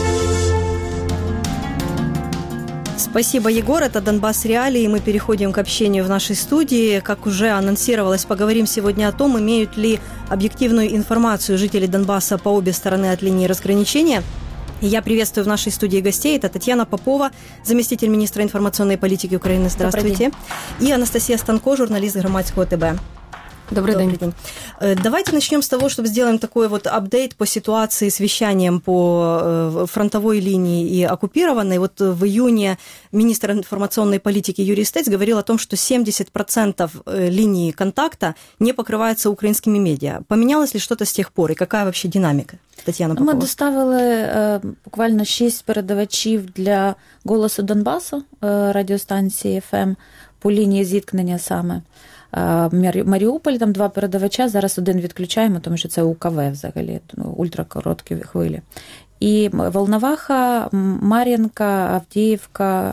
Спасибо, Егор. Это «Донбасс Реалии». Мы переходим к общению в нашей студии. Как уже анонсировалось, поговорим сегодня о том, имеют ли объективную информацию жители Донбасса по обе стороны от линии разграничения. Я приветствую в нашей студии гостей. Это Татьяна Попова, заместитель министра информационной политики Украины. Здравствуйте. И Анастасия Станко, журналист Громадского ТБ. Добрый, Добрый день. день. Давайте начнем с того, чтобы сделаем такой вот апдейт по ситуации с вещанием по фронтовой линии и оккупированной. Вот в июне министр информационной политики Юрий Стець говорил о том, что семьдесят процентов линии контакта не покрывается украинскими медиа. Поменялось ли что-то с тех пор и какая вообще динамика? Тетяна Попова. Ми доставили е, буквально шість передавачів для «Голосу Донбасу», е, радіостанції еф ем, по лінії зіткнення саме. Маріуполь, там два передавача, зараз один відключаємо, тому що це у ка ве взагалі, ультракороткі хвилі. І Волноваха, Мар'їнка, Авдіївка,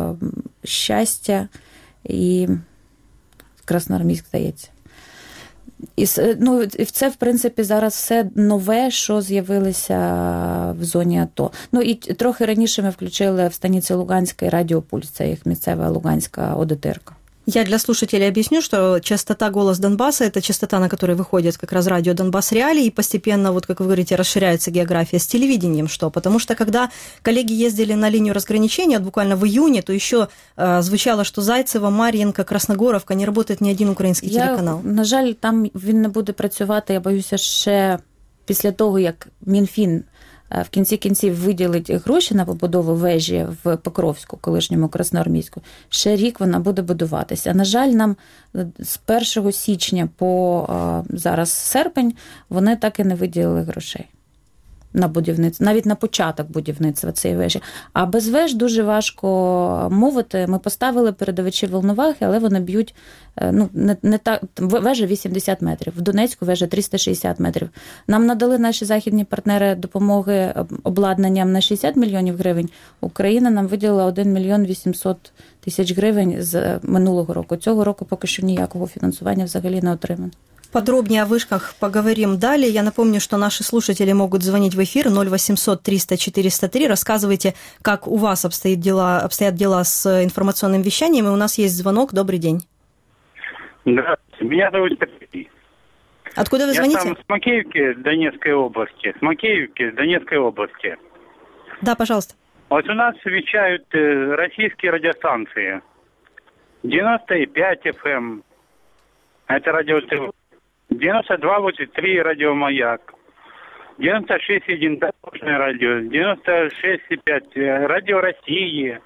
Щастя і Красноармійськ, здається. І, ну, це, в принципі, зараз все нове, що з'явилося в зоні АТО. Ну, і трохи раніше ми включили в станиці Луганська Радіо Пульс, це їх місцева луганська ОДТРка. Я для слушателей объясню, что частота «Голос Донбасса» – это частота, на которой выходит как раз радио «Донбасс Реалии», и постепенно, вот как вы говорите, расширяется география с телевидением. Что? Потому что когда коллеги ездили на линию разграничения, вот буквально в июне, то еще э, звучало, что Зайцево, Мар'їнка, Красногоровка, не работает ни один український я, телеканал. На жаль, там він не буде працювати, я боюся, ще після того, як Мінфін в кінці кінців виділить гроші на побудову вежі в Покровську, колишньому Красноармійську, ще рік вона буде будуватися. На жаль, нам з першого січня по зараз серпень вони так і не виділили грошей на будівництво, навіть на початок будівництва цієї вежі. А без веж дуже важко мовити. Ми поставили передавачі Волновахи, але вони б'ють, ну, не, не так, вежа вісімдесят метрів, в Донецьку вежа триста шістдесят метрів. Нам надали наші західні партнери допомоги обладнанням на шістдесят мільйонів гривень. Україна нам виділила один мільйон вісімсот тисяч гривень з минулого року. Цього року поки що ніякого фінансування взагалі не отримано. Подробнее о вышках поговорим далее. Я напомню, что наши слушатели могут звонить в эфир ноль восемьсот триста четыреста три. Рассказывайте, как у вас обстоят дела, обстоят дела с информационным вещанием. И у нас есть звонок. Добрый день. Здравствуйте. Меня зовут Сергей. Откуда вы звоните? Я сам с Макеевки Донецкой области. С Макеевки Донецкой области. Да, пожалуйста. Вот у нас вещают российские радиостанции. девяносто пять эф эм. Это радио девяносто два восемьдесят три радио «Маяк», девяносто шесть и один дорожное радио, девяносто шесть и пять радио «России»,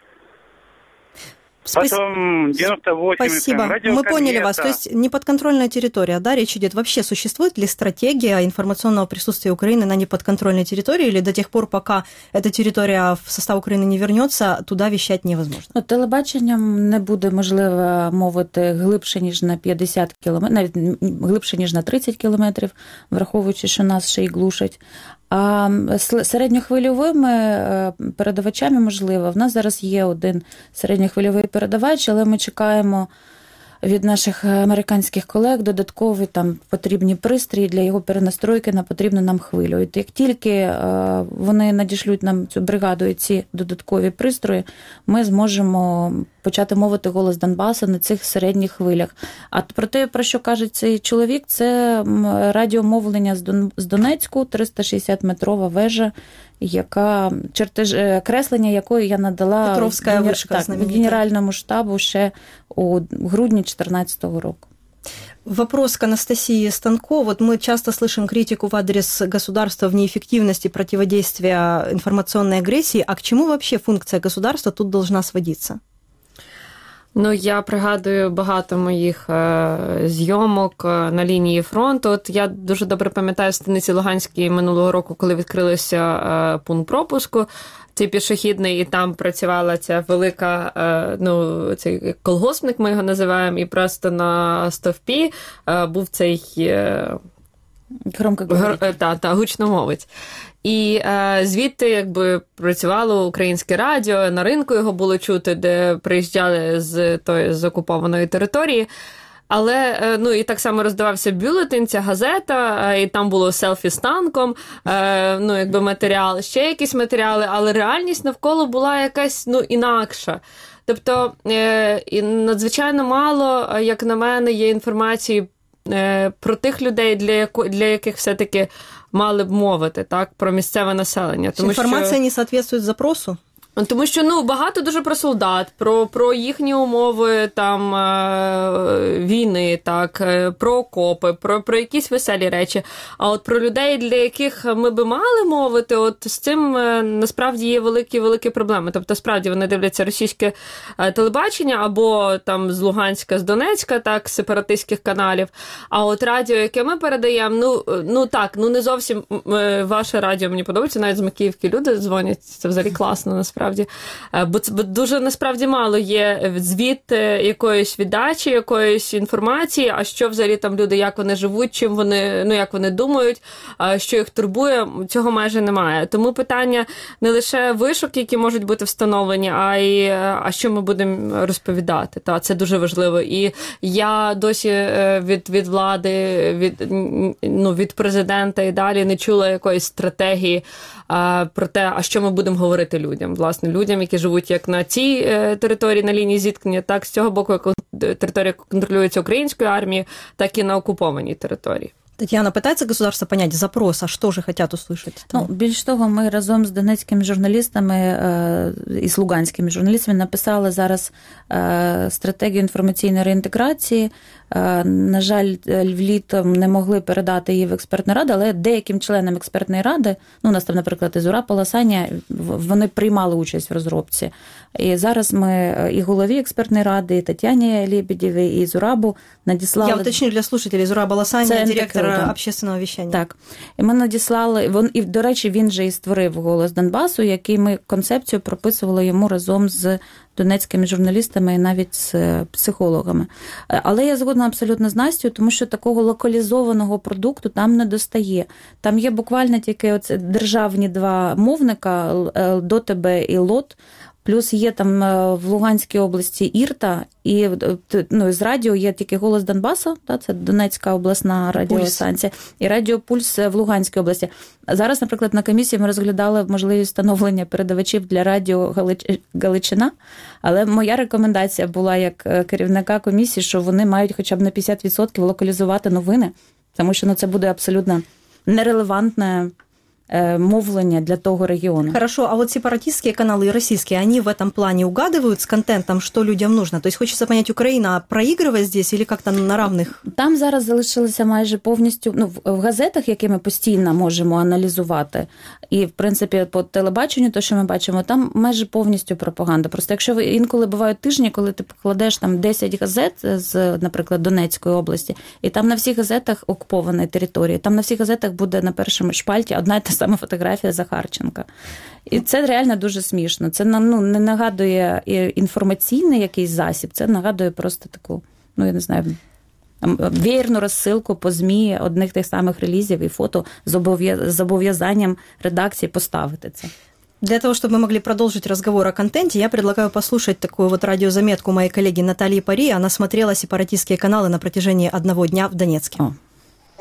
потом девяносто восемь Спасибо. радио Мы «Комета». поняли вас. То есть неподконтрольная территория, да, речь идет. Вообще существует ли стратегия информационного присутствия Украины на неподконтрольной территории, или до тех пор, пока эта территория в состав Украины не вернется, туда вещать невозможно? Ну, телебаченням не буде можливо мовити глибше, ніж на п'ятдесят кілометрів, навіть глибше, ніж на тридцять кілометрів, враховуючи, що нас ще й глушать. А середньохвильовими передавачами можливо. В нас зараз є один середньохвильовий передавач, але ми чекаємо від наших американських колег додаткові там потрібні пристрої для його перенастройки на потрібну нам хвилю. І як тільки вони надішлють нам цю бригаду і ці додаткові пристрої, ми зможемо почати мовити «Голос Донбасу» на цих середніх хвилях. А про те, про що каже цей чоловік, це радіомовлення з Донецьку, триста шістдесят метрова вежа, яка чертеж, креслення якої я надала генер... так, Генеральному штабу ще у грудні дві тисячі чотирнадцятого року. Вопрос к Анастасии Станко. Вот мы часто слышим критику в адрес государства в неэффективности противодействия информационной агрессии. А к чему вообще функция государства тут должна сводиться? Ну, я пригадую багато моїх е, зйомок е, на лінії фронту. От я дуже добре пам'ятаю в Станиці Луганській минулого року, коли відкрилися е, пункт пропуску, цей пішохідний, і там працювала ця велика, е, ну, цей колгоспник, ми його називаємо, і просто на стовпі е, був цей е, громкоговоритель. Гр, та, та, гучномовець. І е, звідти якби працювало українське радіо, на ринку його було чути, де приїжджали з тої з окупованої території. Але, е, ну, і так само роздавався бюлетень, ця газета, е, і там було селфі з танком, е, ну, якби матеріал, ще якісь матеріали, але реальність навколо була якась, ну, інакша. Тобто, е, і надзвичайно мало, як на мене, є інформації е, про тих людей, для, яко, для яких все-таки мали б мовити, так, про місцеве населення. Тому інформація що... не відповідає запросу? Тому що, ну, багато дуже про солдат, про, про їхні умови там е, війни, так, е, про окопи, про, про якісь веселі речі. А от про людей, для яких ми би мали мовити, от з цим е, насправді є великі-великі проблеми. Тобто, справді, вони дивляться російське е, телебачення або там з Луганська, з Донецька, так, з сепаратистських каналів. А от радіо, яке ми передаємо, ну, ну так, ну не зовсім е, ваше радіо мені подобається, навіть з Макіївки люди дзвонять, це взагалі класно, насправді. Бо, бо дуже насправді мало є звіт якоїсь віддачі, якоїсь інформації, а що взагалі там люди, як вони живуть, чим вони, ну як вони думають, що їх турбує, цього майже немає. Тому питання не лише вишок, які можуть бути встановлені, а й а що ми будемо розповідати. Та це дуже важливо. І я досі від, від влади, від, ну, від президента і далі не чула якоїсь стратегії а, про те, а що ми будемо говорити людям, власне, людям, які живуть як на цій е, території, на лінії зіткнення, так з цього боку, як територія контролюється українською армією, так і на окупованій території. Татьяна, пытается государство понять запрос, а что же хотят услышать? Ну, більш того, ми разом з донецькими журналістами е, і з луганськими журналістами написали зараз е, стратегію інформаційної реінтеграції. Е, на жаль, літом не могли передати її в експертну раду, але деяким членам експертної ради, ну, у нас там, наприклад, Ізура Полосаня, вони приймали участь в розробці. І зараз ми і голові експертної ради, і Тетяні Лебедєвій, і Ізурабу надіслали... Я уточню для слушателей, Ізура Полосаня, директор общественного вещания. Так. І ми надіслали, він, і, до речі, він же і створив «Голос Донбасу», який ми концепцію прописували йому разом з донецькими журналістами і навіть з психологами. Але я згодна абсолютно з Настю, тому що такого локалізованого продукту там не достає. Там є буквально тільки оце державні два мовника, ДОТБ і ЛОТ, плюс є там в Луганській області Ірта, і ну, з радіо є тільки «Голос Донбасу», та, це Донецька обласна радіостанція, і «Радіо Пульс» в Луганській області. Зараз, наприклад, на комісії ми розглядали можливість встановлення передавачів для радіо Галичина, але моя рекомендація була як керівника комісії, що вони мають хоча б на п'ятдесят відсотків локалізувати новини, тому що ну, це буде абсолютно нерелевантне мовлення для того региона. Хорошо, а вот сепаратистские каналы и российские, они в этом плане угадывают с контентом, что людям нужно? То есть хочется понять, Украина проигрывает здесь или как-то на равних? Там зараз залишилися майже повністю, ну, в газетах, які ми постійно можемо аналізувати, і, в принципі, по телебаченню, то, що ми бачимо, там майже повністю пропаганда. Просто якщо ви, інколи бувають тижні, коли ти покладеш там десять газет з, наприклад, Донецької області, і там на всіх газетах окупованої території, там на всіх газетах буде на першому шпальті одна та саме фотографія Захарченка. І це реально дуже смішно. Це ну, не нагадує інформаційний якийсь засіб, це нагадує просто таку, ну, я не знаю, веєрну розсилку по ЗМІ одних тих самих релізів і фото з зобов'язанням редакції поставити це. Для того, чтобы мы могли продолжить разговор о контенте, я предлагаю послушать такую вот радиозаметку моей коллеги Натальи Пари. Она смотрела сепаратистские каналы на протяжении одного дня в Донецке. О.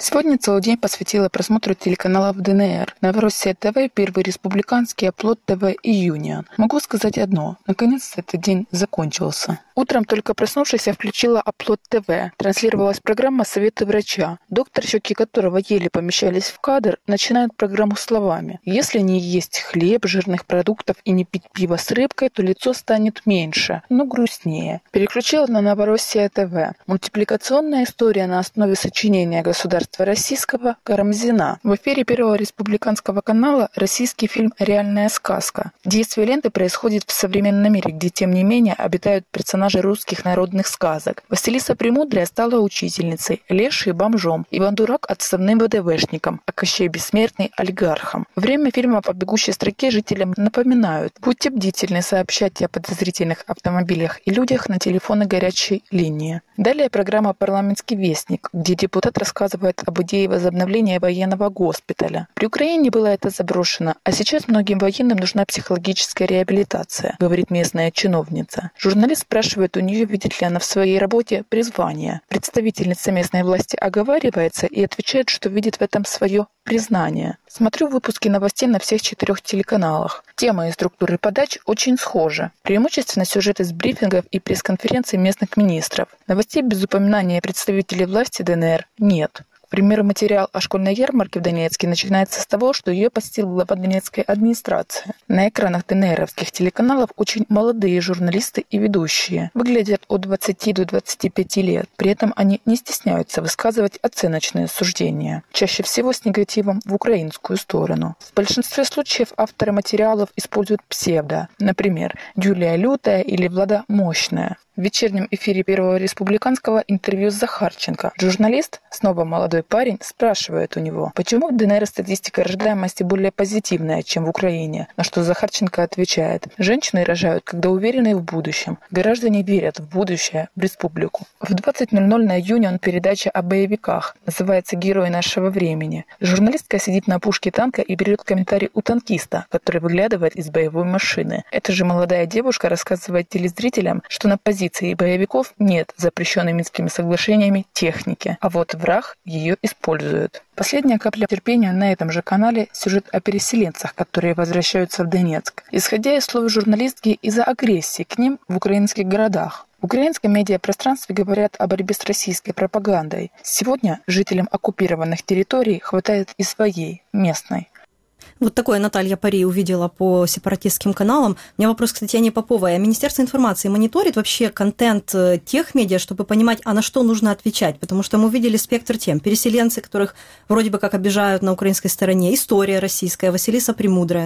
Сегодня целый день посвятила просмотру телеканалов ДНР. Новороссия ТВ, Первый республиканский, Оплот ТВ и Юнион. Могу сказать одно. Наконец-то этот день закончился. Утром, только проснувшись, я включила Оплот ТВ. Транслировалась программа «Советы врача». Доктор, щеки которого еле помещались в кадр, начинает программу словами: «Если не есть хлеб, жирных продуктов и не пить пиво с рыбкой, то лицо станет меньше, но грустнее». Переключила на Новороссия ТВ. Мультипликационная история на основе сочинения государства российского Карамзина. В эфире Первого республиканского канала российский фильм «Реальная сказка». Действие ленты происходит в современном мире, где, тем не менее, обитают персонажи русских народных сказок. Василиса Премудрая стала учительницей, Леший – бомжом, Иван Дурак – отставным ВДВшником, а Кощей Бессмертный – олигархом. Время фильма по бегущей строке жителям напоминают: будьте бдительны, сообщайте о подозрительных автомобилях и людях на телефоны горячей линии. Далее программа «Парламентский вестник», где депутат рассказывает об идее возобновления военного госпиталя. При Украине было это заброшено, а сейчас многим военным нужна психологическая реабилитация, говорит местная чиновница. Журналист спрашивает у нее, видит ли она в своей работе призвание. Представительница местной власти оговаривается и отвечает, что видит в этом свое признание. Смотрю выпуски новостей на всех четырех телеканалах. Темы и структуры подач очень схожи. Преимущественно сюжеты с брифингов и пресс-конференций местных министров. Новостей без упоминания представителей власти ДНР нет. К примеру, материал о школьной ярмарке в Донецке начинается с того, что ее посетила глава Донецкой администрации. На экранах ДНРовских телеканалов очень молодые журналисты и ведущие. Выглядят от двадцати до двадцати пяти лет. При этом они не стесняются высказывать оценочные суждения. Чаще всего с негативом в украинскую сторону. В большинстве случаев авторы материалов используют псевдо. Например, Юлия Лютая или Влада Мощная. В вечернем эфире Первого республиканского интервью с Захарченко. Журналист, снова молодой парень, спрашивает у него, почему в ДНР статистика рождаемости более позитивная, чем в Украине, на что Захарченко отвечает: женщины рожают, когда уверены в будущем. Граждане верят в будущее, в республику. В двадцать ноль ноль на Юнион передача о боевиках. Называется «Герои нашего времени». Журналистка сидит на опушке танка и берет комментарий у танкиста, который выглядывает из боевой машины. Эта же молодая девушка рассказывает телезрителям, что на позиции боевиков нет запрещенной Минскими соглашениями техники, а вот враг ее использует. Последняя капля терпения на этом же канале – сюжет о переселенцах, которые возвращаются в Донецк. Исходя из слов журналистки, из-за агрессии к ним в украинских городах. В украинском медиапространстве говорят о борьбе с российской пропагандой. Сегодня жителям оккупированных территорий хватает и своей, местной. Вот такое Наталья Пари увидела по сепаратистским каналам. У меня вопрос, кстати, Ане Поповой. А Министерство информации мониторит вообще контент тех медиа, чтобы понимать, а на что нужно отвечать? Потому что мы увидели спектр тем. Переселенцы, которых вроде бы как обижают на українській стороні, історія російська, Василиса Премудрая.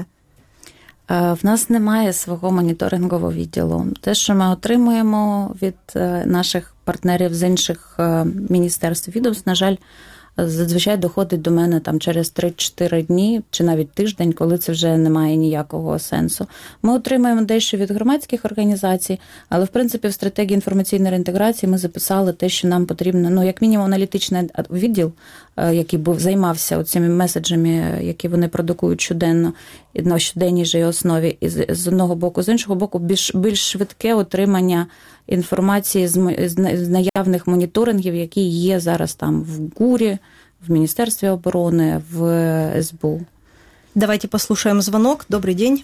В нас немає свого моніторингового відділу. Те, що ми отримуємо від наших партнерів з інших міністерств, відомств, на жаль, зазвичай доходить до мене там через три-чотири дні, чи навіть тиждень, коли це вже не має ніякого сенсу. Ми отримуємо дещо від громадських організацій, але, в принципі, в стратегії інформаційної реінтеграції ми записали те, що нам потрібно, ну, як мінімум, аналітичний відділ, який був, займався цими меседжами, які вони продукують щоденно, на щоденній основі, і з одного боку, з іншого боку, більш, більш швидке отримання інформації з, з наявних моніторингів, які є зараз там в ГУРі, в Министерстве обороны, в СБУ. Давайте послушаем звонок. Добрый день.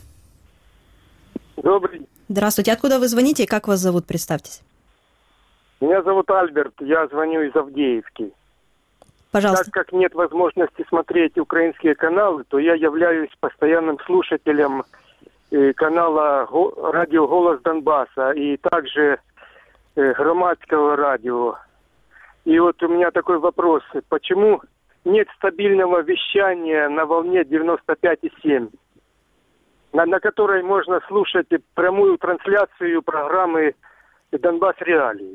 Добрый день. Здравствуйте. Откуда вы звоните и как вас зовут? Представьтесь. Меня зовут Альберт. Я звоню из Авдеевки. Пожалуйста. Так как нет возможности смотреть украинские каналы, то я являюсь постоянным слушателем канала радио «Голос Донбасса» и также громадского радио. И вот у меня такой вопрос. Почему нет стабильного вещания на волне девяносто пять и семь, на, на которой можно слушать прямую трансляцию программы «Донбасс Реалии»?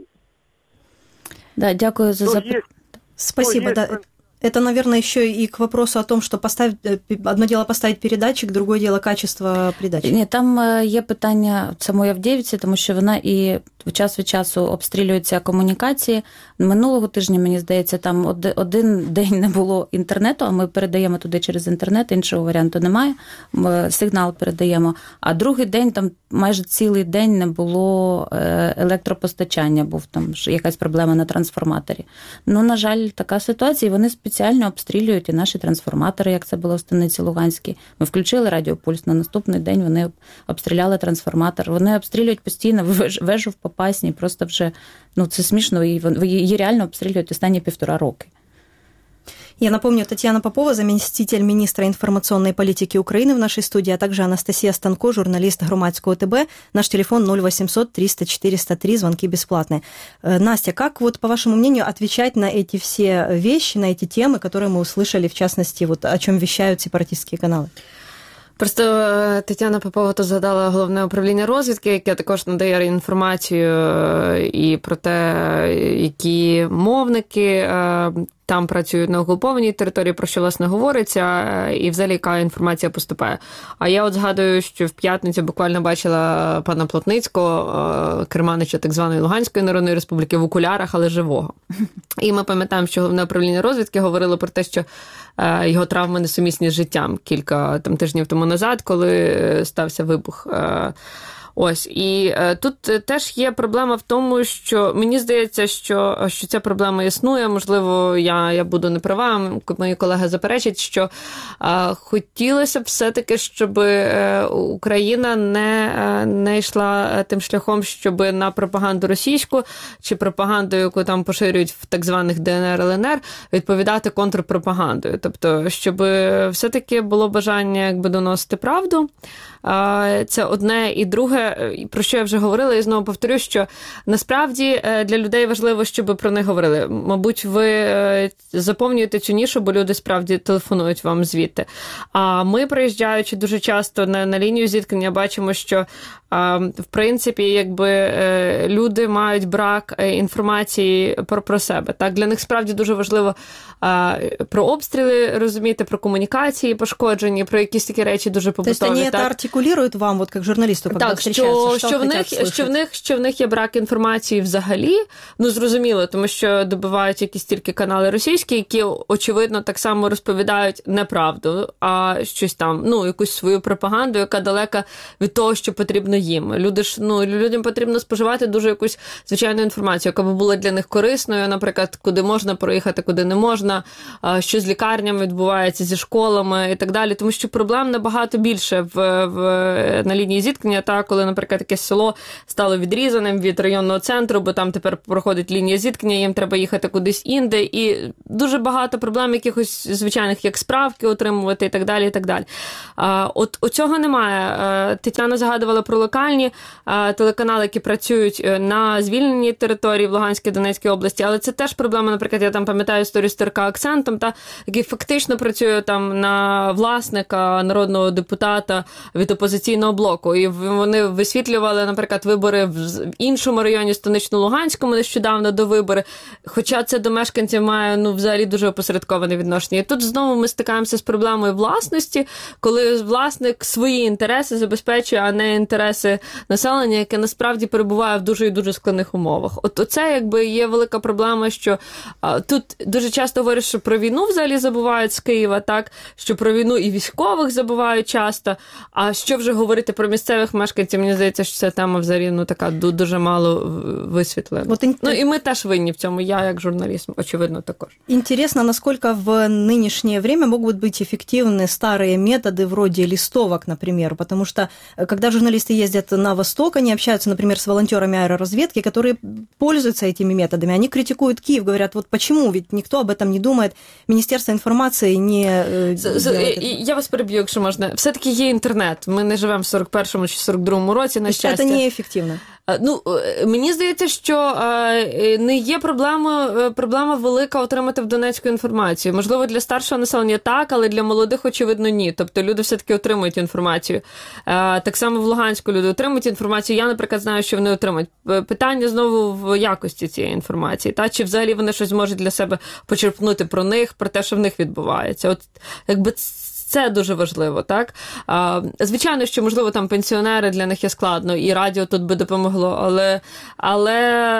Да, дякую за запитание. Спасибо. Да. Это, наверное, еще и к вопросу о том, что поставить, одно дело поставить передатчик, другое дело качество передачі. Ні, там є питання самої Авдіївці, тому що вона і час від часу обстрілюються комунікації. Минулого тижня, мені здається, там один день не було інтернету, а ми передаємо туди через інтернет, іншого варіанту немає, ми сигнал передаємо. А другий день, там майже цілий день не було електропостачання, був там якась проблема на трансформаторі. Ну, на жаль, така ситуація, і вони спеціально обстрілюють і наші трансформатори, як це було в Станиці Луганській. Ми включили радіопульс, на наступний день вони обстріляли трансформатор. Вони обстрілюють постійно вежу в Попасній, просто вже, ну, це смішно, її реально обстрілюють останні півтора роки. Я напомню, Татьяна Попова, заместитель министра информационной политики Украины в нашей студии, а также Анастасия Станко, журналист Громадского ТБ. Наш телефон ноль восемьсот триста четыреста три, звонки бесплатные. Настя, как, вот, по вашему мнению, отвечать на эти все вещи, на эти темы, которые мы услышали, в частности, вот, о чем вещают сепаратистские каналы? Просто Тетяна Попова то згадала Головне управління розвідки, яке також надає інформацію і про те, які мовники там працюють на окупованій території, про що, власне, говориться, і взагалі яка інформація поступає. А я от згадую, що в п'ятницю буквально бачила пана Плотницького, керманича так званої Луганської Народної Республіки, в окулярах, але живого. І ми пам'ятаємо, що Головне управління розвідки говорило про те, що його травми несумісні з життям кілька там тижнів тому назад, коли стався вибух. Ось, і е, тут теж є проблема в тому, що мені здається, що, що ця проблема існує, можливо, я, я буду не права, мої колеги заперечать, що е, хотілося б все-таки, щоб е, Україна не, е, не йшла тим шляхом, щоб на пропаганду російську чи пропаганду, яку там поширюють в так званих Д Н Р, Л Н Р, відповідати контрпропагандою. Тобто, щоб все-таки було бажання якби доносити правду. Це одне. І друге, про що я вже говорила, і знову повторю, що насправді для людей важливо, щоб про них говорили. Мабуть, ви заповнюєте цю нішу, бо люди справді телефонують вам звідти. А ми, приїжджаючи дуже часто на, на лінію зіткнення, бачимо, що в принципі, якби люди мають брак інформації про, про себе. Так, для них справді дуже важливо про обстріли розуміти, про комунікації пошкоджені, про якісь такі речі дуже побутові. Тобто вони це артикулюють вам, от як журналісту, коли зустрічаються, що, що, в них, що, в них, що в них є брак інформації взагалі, ну зрозуміло, тому що добивають якісь тільки канали російські, які, очевидно, так само розповідають неправду, а щось там, ну, якусь свою пропаганду, яка далека від того, що потрібно їм. Люди ж, ну, людям потрібно споживати дуже якусь звичайну інформацію, яка би була для них корисною, наприклад, куди можна проїхати, куди не можна, що з лікарнями відбувається, зі школами і так далі, тому що проблем набагато більше в, в, на лінії зіткнення, та, коли, наприклад, якесь село стало відрізаним від районного центру, бо там тепер проходить лінія зіткнення, їм треба їхати кудись інде, і дуже багато проблем якихось звичайних, як справки отримувати і так далі, і так далі. От у цього немає. Тетяна згадувала про локальні телеканали, які працюють на звільненій території в Луганській, Донецькій області, але це теж проблема, наприклад, я там пам'ятаю історію з Т Р К «Акцентом», та, який фактично працює там на власника, народного депутата від опозиційного блоку, і вони висвітлювали, наприклад, вибори в іншому районі, Станично-Луганському, нещодавно до вибори, хоча це до мешканців має, ну, взагалі дуже опосередковане відношення. І тут знову ми стикаємося з проблемою власності, коли власник свої інтереси забезпечує, а не інтереси населення, яке насправді перебуває в дуже і дуже складних умовах. От оце, якби, є велика проблема, що а, тут дуже часто говорять, що про війну взагалі забувають з Києва, так, що про війну і військових забувають часто, а що вже говорити про місцевих мешканців, мені здається, що ця тема взагалі, ну, така дуже мало висвітлена. Вот, ну, і ми теж винні в цьому, я як журналіст, очевидно, також. Интересно, насколько в нынешнее время могут быть эффективны старые методы вроде листовок, например, потому что, когда журналисты ездят на Восток, они общаются, например, с волонтерами аэророзведки, которые пользуются этими методами, они критикуют Киев, говорят, вот почему, ведь никто об этом не думает, Министерство информации не... Я вас переб'ю, якщо можна. Все-таки є інтернет, ми не живемо в сорок першому чи сорок другому році, на щастя. Це неефективно. Ну, мені здається, що не є проблема, проблема велика отримати в Донецьку інформацію. Можливо, для старшого населення так, але для молодих, очевидно, ні. Тобто люди все-таки отримують інформацію. Так само в Луганську люди отримують інформацію. Я, наприклад, знаю, що вони отримують. Питання знову в якості цієї інформації. Та? Чи взагалі вони щось зможуть для себе почерпнути про них, про те, що в них відбувається. От, якби це дуже важливо, так? А, звичайно, що, можливо, там пенсіонери, для них є складно, і радіо тут би допомогло, але, але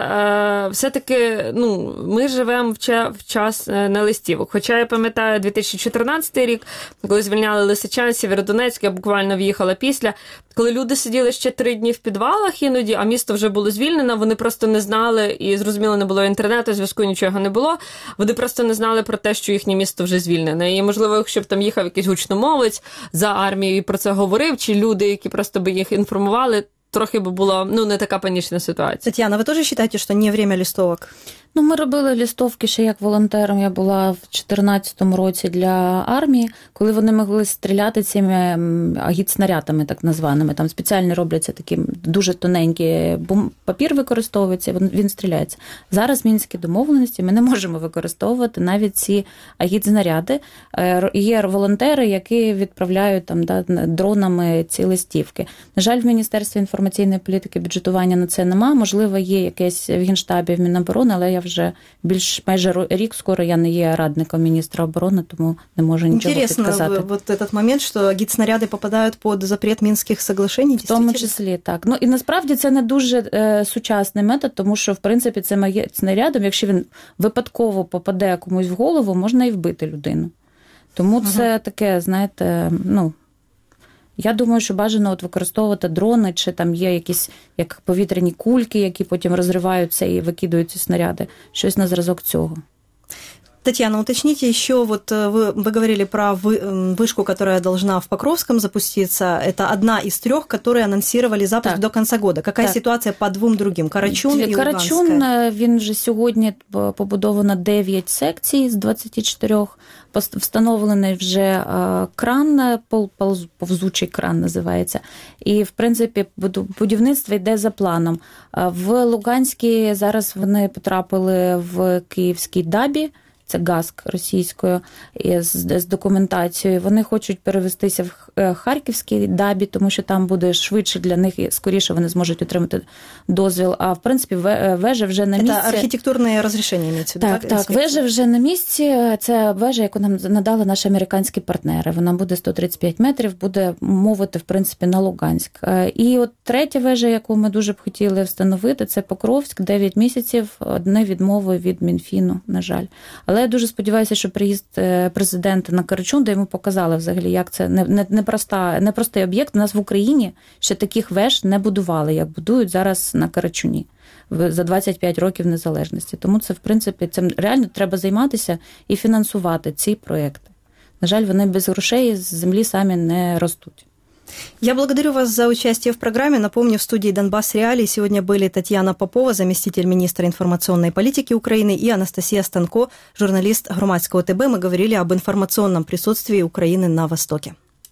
е, все-таки, ну, ми живемо в, ча, в час не листівок. Хоча я пам'ятаю дві тисячі чотирнадцятий рік, коли звільняли Лисичан, Сєвєродонецьк, я буквально в'їхала після, коли люди сиділи ще три дні в підвалах іноді, а місто вже було звільнено, вони просто не знали, і, зрозуміло, не було інтернету, зв'язку, нічого не було, вони просто не знали про те, що їхнє місто вже звільнене. І, можливо, якщо б там їхав якийсь гучномовець за армією і про це говорив, чи люди, які просто би їх інформували, трохи би була, ну, не така панічна ситуація. Тетяна, ви теж вважаєте, що не время листовок? Ну, ми робили листовки ще як волонтером. Я була в чотирнадцятому році для армії, коли вони могли стріляти цими агітснарядами, так названими. Там спеціально робляться такі дуже тоненькі папір використовується, він стріляється. Зараз в Мінській домовленості ми не можемо використовувати навіть ці агітснаряди. Є волонтери, які відправляють там, да, дронами ці листівки. На жаль, в Міністерстві інформаційної політики бюджетування на це нема. Можливо, є якесь в Генштабі, в Міноборони, але я вже більш майже рік скоро я не є радником міністра оборони, тому не можу нічого Интересно, підказати. Интересно, вот этот момент, що агітснаряди попадають під запрет Мінських соглашень? В тому числі, так. Ну, і насправді це не дуже е, сучасний метод, тому що, в принципі, цим агітснарядом, якщо він випадково попаде комусь в голову, можна і вбити людину. Тому угу. це таке, знаєте, ну, я думаю, що бажано от використовувати дрони, чи там є якісь як повітряні кульки, які потім розриваються і викидують ці снаряди. Щось на зразок цього. Татьяна, уточните еще, вот вы, вы говорили про вышку, которая должна в Покровском запуститься. Это одна из трех, которые анонсировали запуск так. до конца года. Какая так. ситуация по двум другим? Карачун і Карачун, Луганська? Він вже сьогодні побудовано дев'ять секцій з двадцяти чотирьох. Встановлений вже кран, повзучий кран називається. І, в принципі, будівництво йде за планом. В Луганській зараз вони потрапили в київський ДАБІ, це ГАСК російською, з, з документацією. Вони хочуть перевестися в Харківський ДАБІ, тому що там буде швидше для них і скоріше вони зможуть отримати дозвіл. А, в принципі, вежа вже на місці. Це архітектурне розрішення мається? Так, так, так. Вежа вже на місці. Це вежа, яку нам надали наші американські партнери. Вона буде сто тридцять п'ять метрів, буде мовити, в принципі, на Луганськ. І от третя вежа, яку ми дуже б хотіли встановити, це Покровськ, дев'ять місяців, одне відмови від Мінфіну, на жаль. Але я дуже сподіваюся, що приїзд президента на Карачун, де йому показали взагалі, як це непроста, непростий об'єкт. У нас в Україні ще таких веж не будували, як будують зараз на Карачуні за двадцять п'ять років незалежності. Тому це, в принципі, цим реально треба займатися і фінансувати ці проекти. На жаль, вони без грошей з землі самі не ростуть. Я благодарю вас за участие в программе. Напомню, в студии «Донбасс Реалии» сегодня были Татьяна Попова, заместитель министра информационной политики Украины, и Анастасия Станко, журналист Громадского ТБ. Мы говорили об информационном присутствии Украины на Востоке.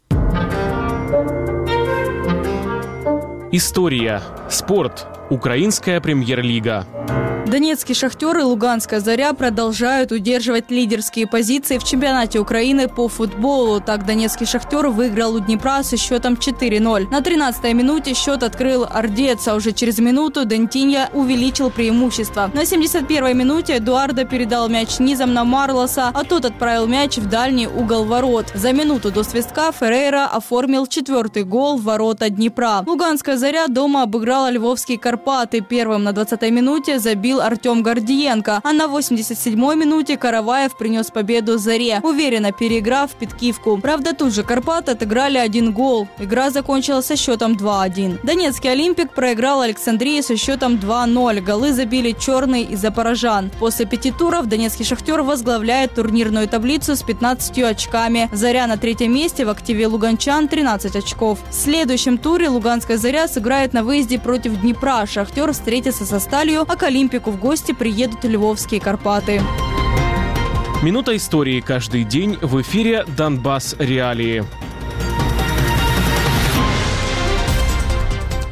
История. Спорт. Украинская премьер-лига. Донецкий «Шахтер» и Луганская «Заря» продолжают удерживать лидерские позиции в чемпионате Украины по футболу. Так, донецкий «Шахтер» выиграл у Днепра со счетом четыре ноль. На тринадцатой минуте счет открыл Ордец, а уже через минуту Дентинья увеличил преимущество. На семьдесят первой минуте Эдуардо передал мяч низом на Марлоса, а тот отправил мяч в дальний угол ворот. За минуту до свистка Феррейра оформил четвертый гол в ворота Днепра. Луганская «Заря» дома обыграла львовские «Карпаты». Первым на двадцатой минуте забил Артем Гордиенко, а на восемьдесят седьмой минуте Караваев принес победу «Заре», уверенно переиграв Питкивку. Правда, тут же Карпаты отыграли один гол. Игра закончилась со счетом два один. Донецкий «Олимпик» проиграл Александрии со счетом два ноль. Голы забили черный и запорожан. После пяти туров донецкий «Шахтер» возглавляет турнирную таблицу с пятнадцатью очками. «Заря» на третьем месте, в активе луганчан тринадцать очков. В следующем туре Луганская «Заря» сыграет на выезде против Днепра. «Шахтер» встретится со «Сталью», а к «Олимпику» в гости приедут львовские «Карпаты». Минута истории каждый день в эфире «Донбасс Реалии».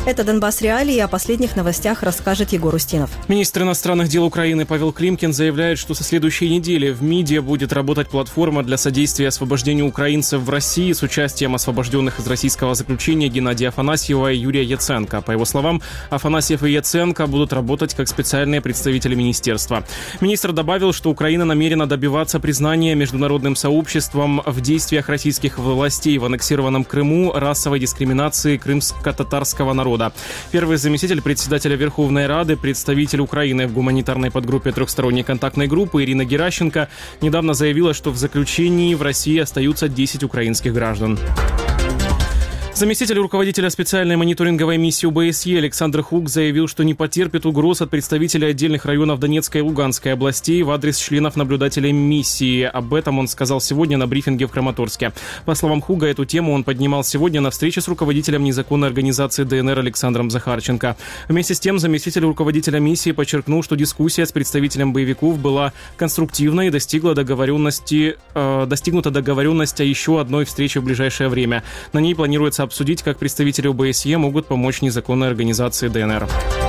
Это «Донбасс Реалии», о последних новостях расскажет Егор Устинов. Министр иностранных дел Украины Павел Климкин заявляет, что со следующей недели в МИДе будет работать платформа для содействия освобождению украинцев в России с участием освобожденных из российского заключения Геннадия Афанасьева и Юрия Яценко. По его словам, Афанасьев и Яценко будут работать как специальные представители министерства. Министр добавил, что Украина намерена добиваться признания международным сообществом в действиях российских властей в аннексированном Крыму расовой дискриминации крымско-татарского народа. Первый заместитель председателя Верховной Рады, представитель Украины в гуманитарной подгруппе трехсторонней контактной группы Ирина Геращенко недавно заявила, что в заключении в России остаются десять украинских граждан. Заместитель руководителя специальной мониторинговой миссии ОБСЕ Александр Хук заявил, что не потерпит угроз от представителей отдельных районов Донецкой и Луганской областей в адрес членов наблюдателей миссии. Об этом он сказал сегодня на брифинге в Краматорске. По словам Хуга, эту тему он поднимал сегодня на встрече с руководителем незаконной организации ДНР Александром Захарченко. Вместе с тем, заместитель руководителя миссии подчеркнул, что дискуссия с представителем боевиков была конструктивной и достигла договоренности, э, достигнута договоренность о еще одной встрече в ближайшее время. На ней планируется обсудить, как представители ОБСЕ могут помочь незаконной организации ДНР.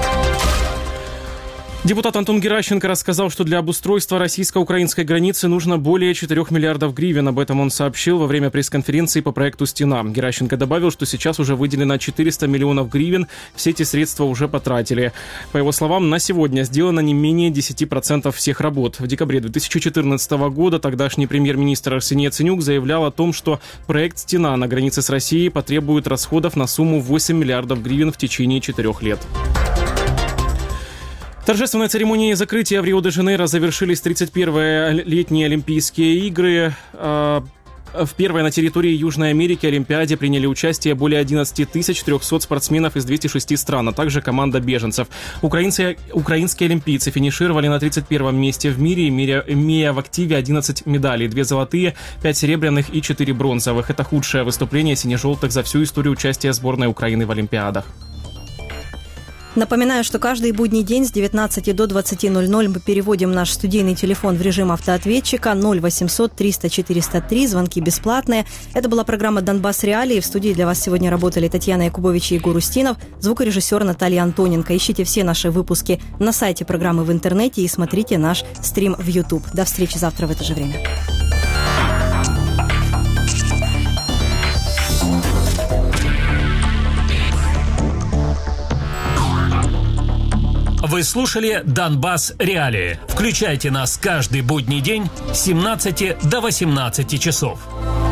Депутат Антон Геращенко рассказал, что для обустройства российско-украинской границы нужно более четырёх миллиардов гривен. Об этом он сообщил во время пресс-конференции по проекту «Стена». Геращенко добавил, что сейчас уже выделено четыреста миллионов гривен. Все эти средства уже потратили. По его словам, на сегодня сделано не менее десять процентов всех работ. В декабре две тысячи четырнадцатого года тогдашний премьер-министр Арсений Яценюк заявлял о том, что проект «Стена» на границе с Россией потребует расходов на сумму восемь миллиардов гривен в течение четырех лет. Торжественная церемония закрытия в Рио-де-Жанейро завершились тридцать первые летние Олимпийские игры. В первой на территории Южной Америки Олимпиаде приняли участие более одиннадцать тысяч триста спортсменов из двухсот шести стран, а также команда беженцев. Украинцы, украинские олимпийцы финишировали на тридцать первом месте в мире, имея в активе одиннадцать медалей, две золотые, пять серебряных и четыре бронзовых. Это худшее выступление сине-желтых за всю историю участия сборной Украины в Олимпиадах. Напоминаю, что каждый будний день с девятнадцати до двадцати ноль-ноль мы переводим наш студийный телефон в режим автоответчика ноль восемьсот триста четыреста три, звонки бесплатные. Это была программа «Донбасс Реалии». В студии для вас сегодня работали Татьяна Якубович и Егор Устинов, звукорежиссер Наталья Антоненко. Ищите все наши выпуски на сайте программы в интернете и смотрите наш стрим в YouTube. До встречи завтра в это же время. Вы слушали «Донбасс Реалии». Включайте нас каждый будний день с семнадцати до восемнадцати часов.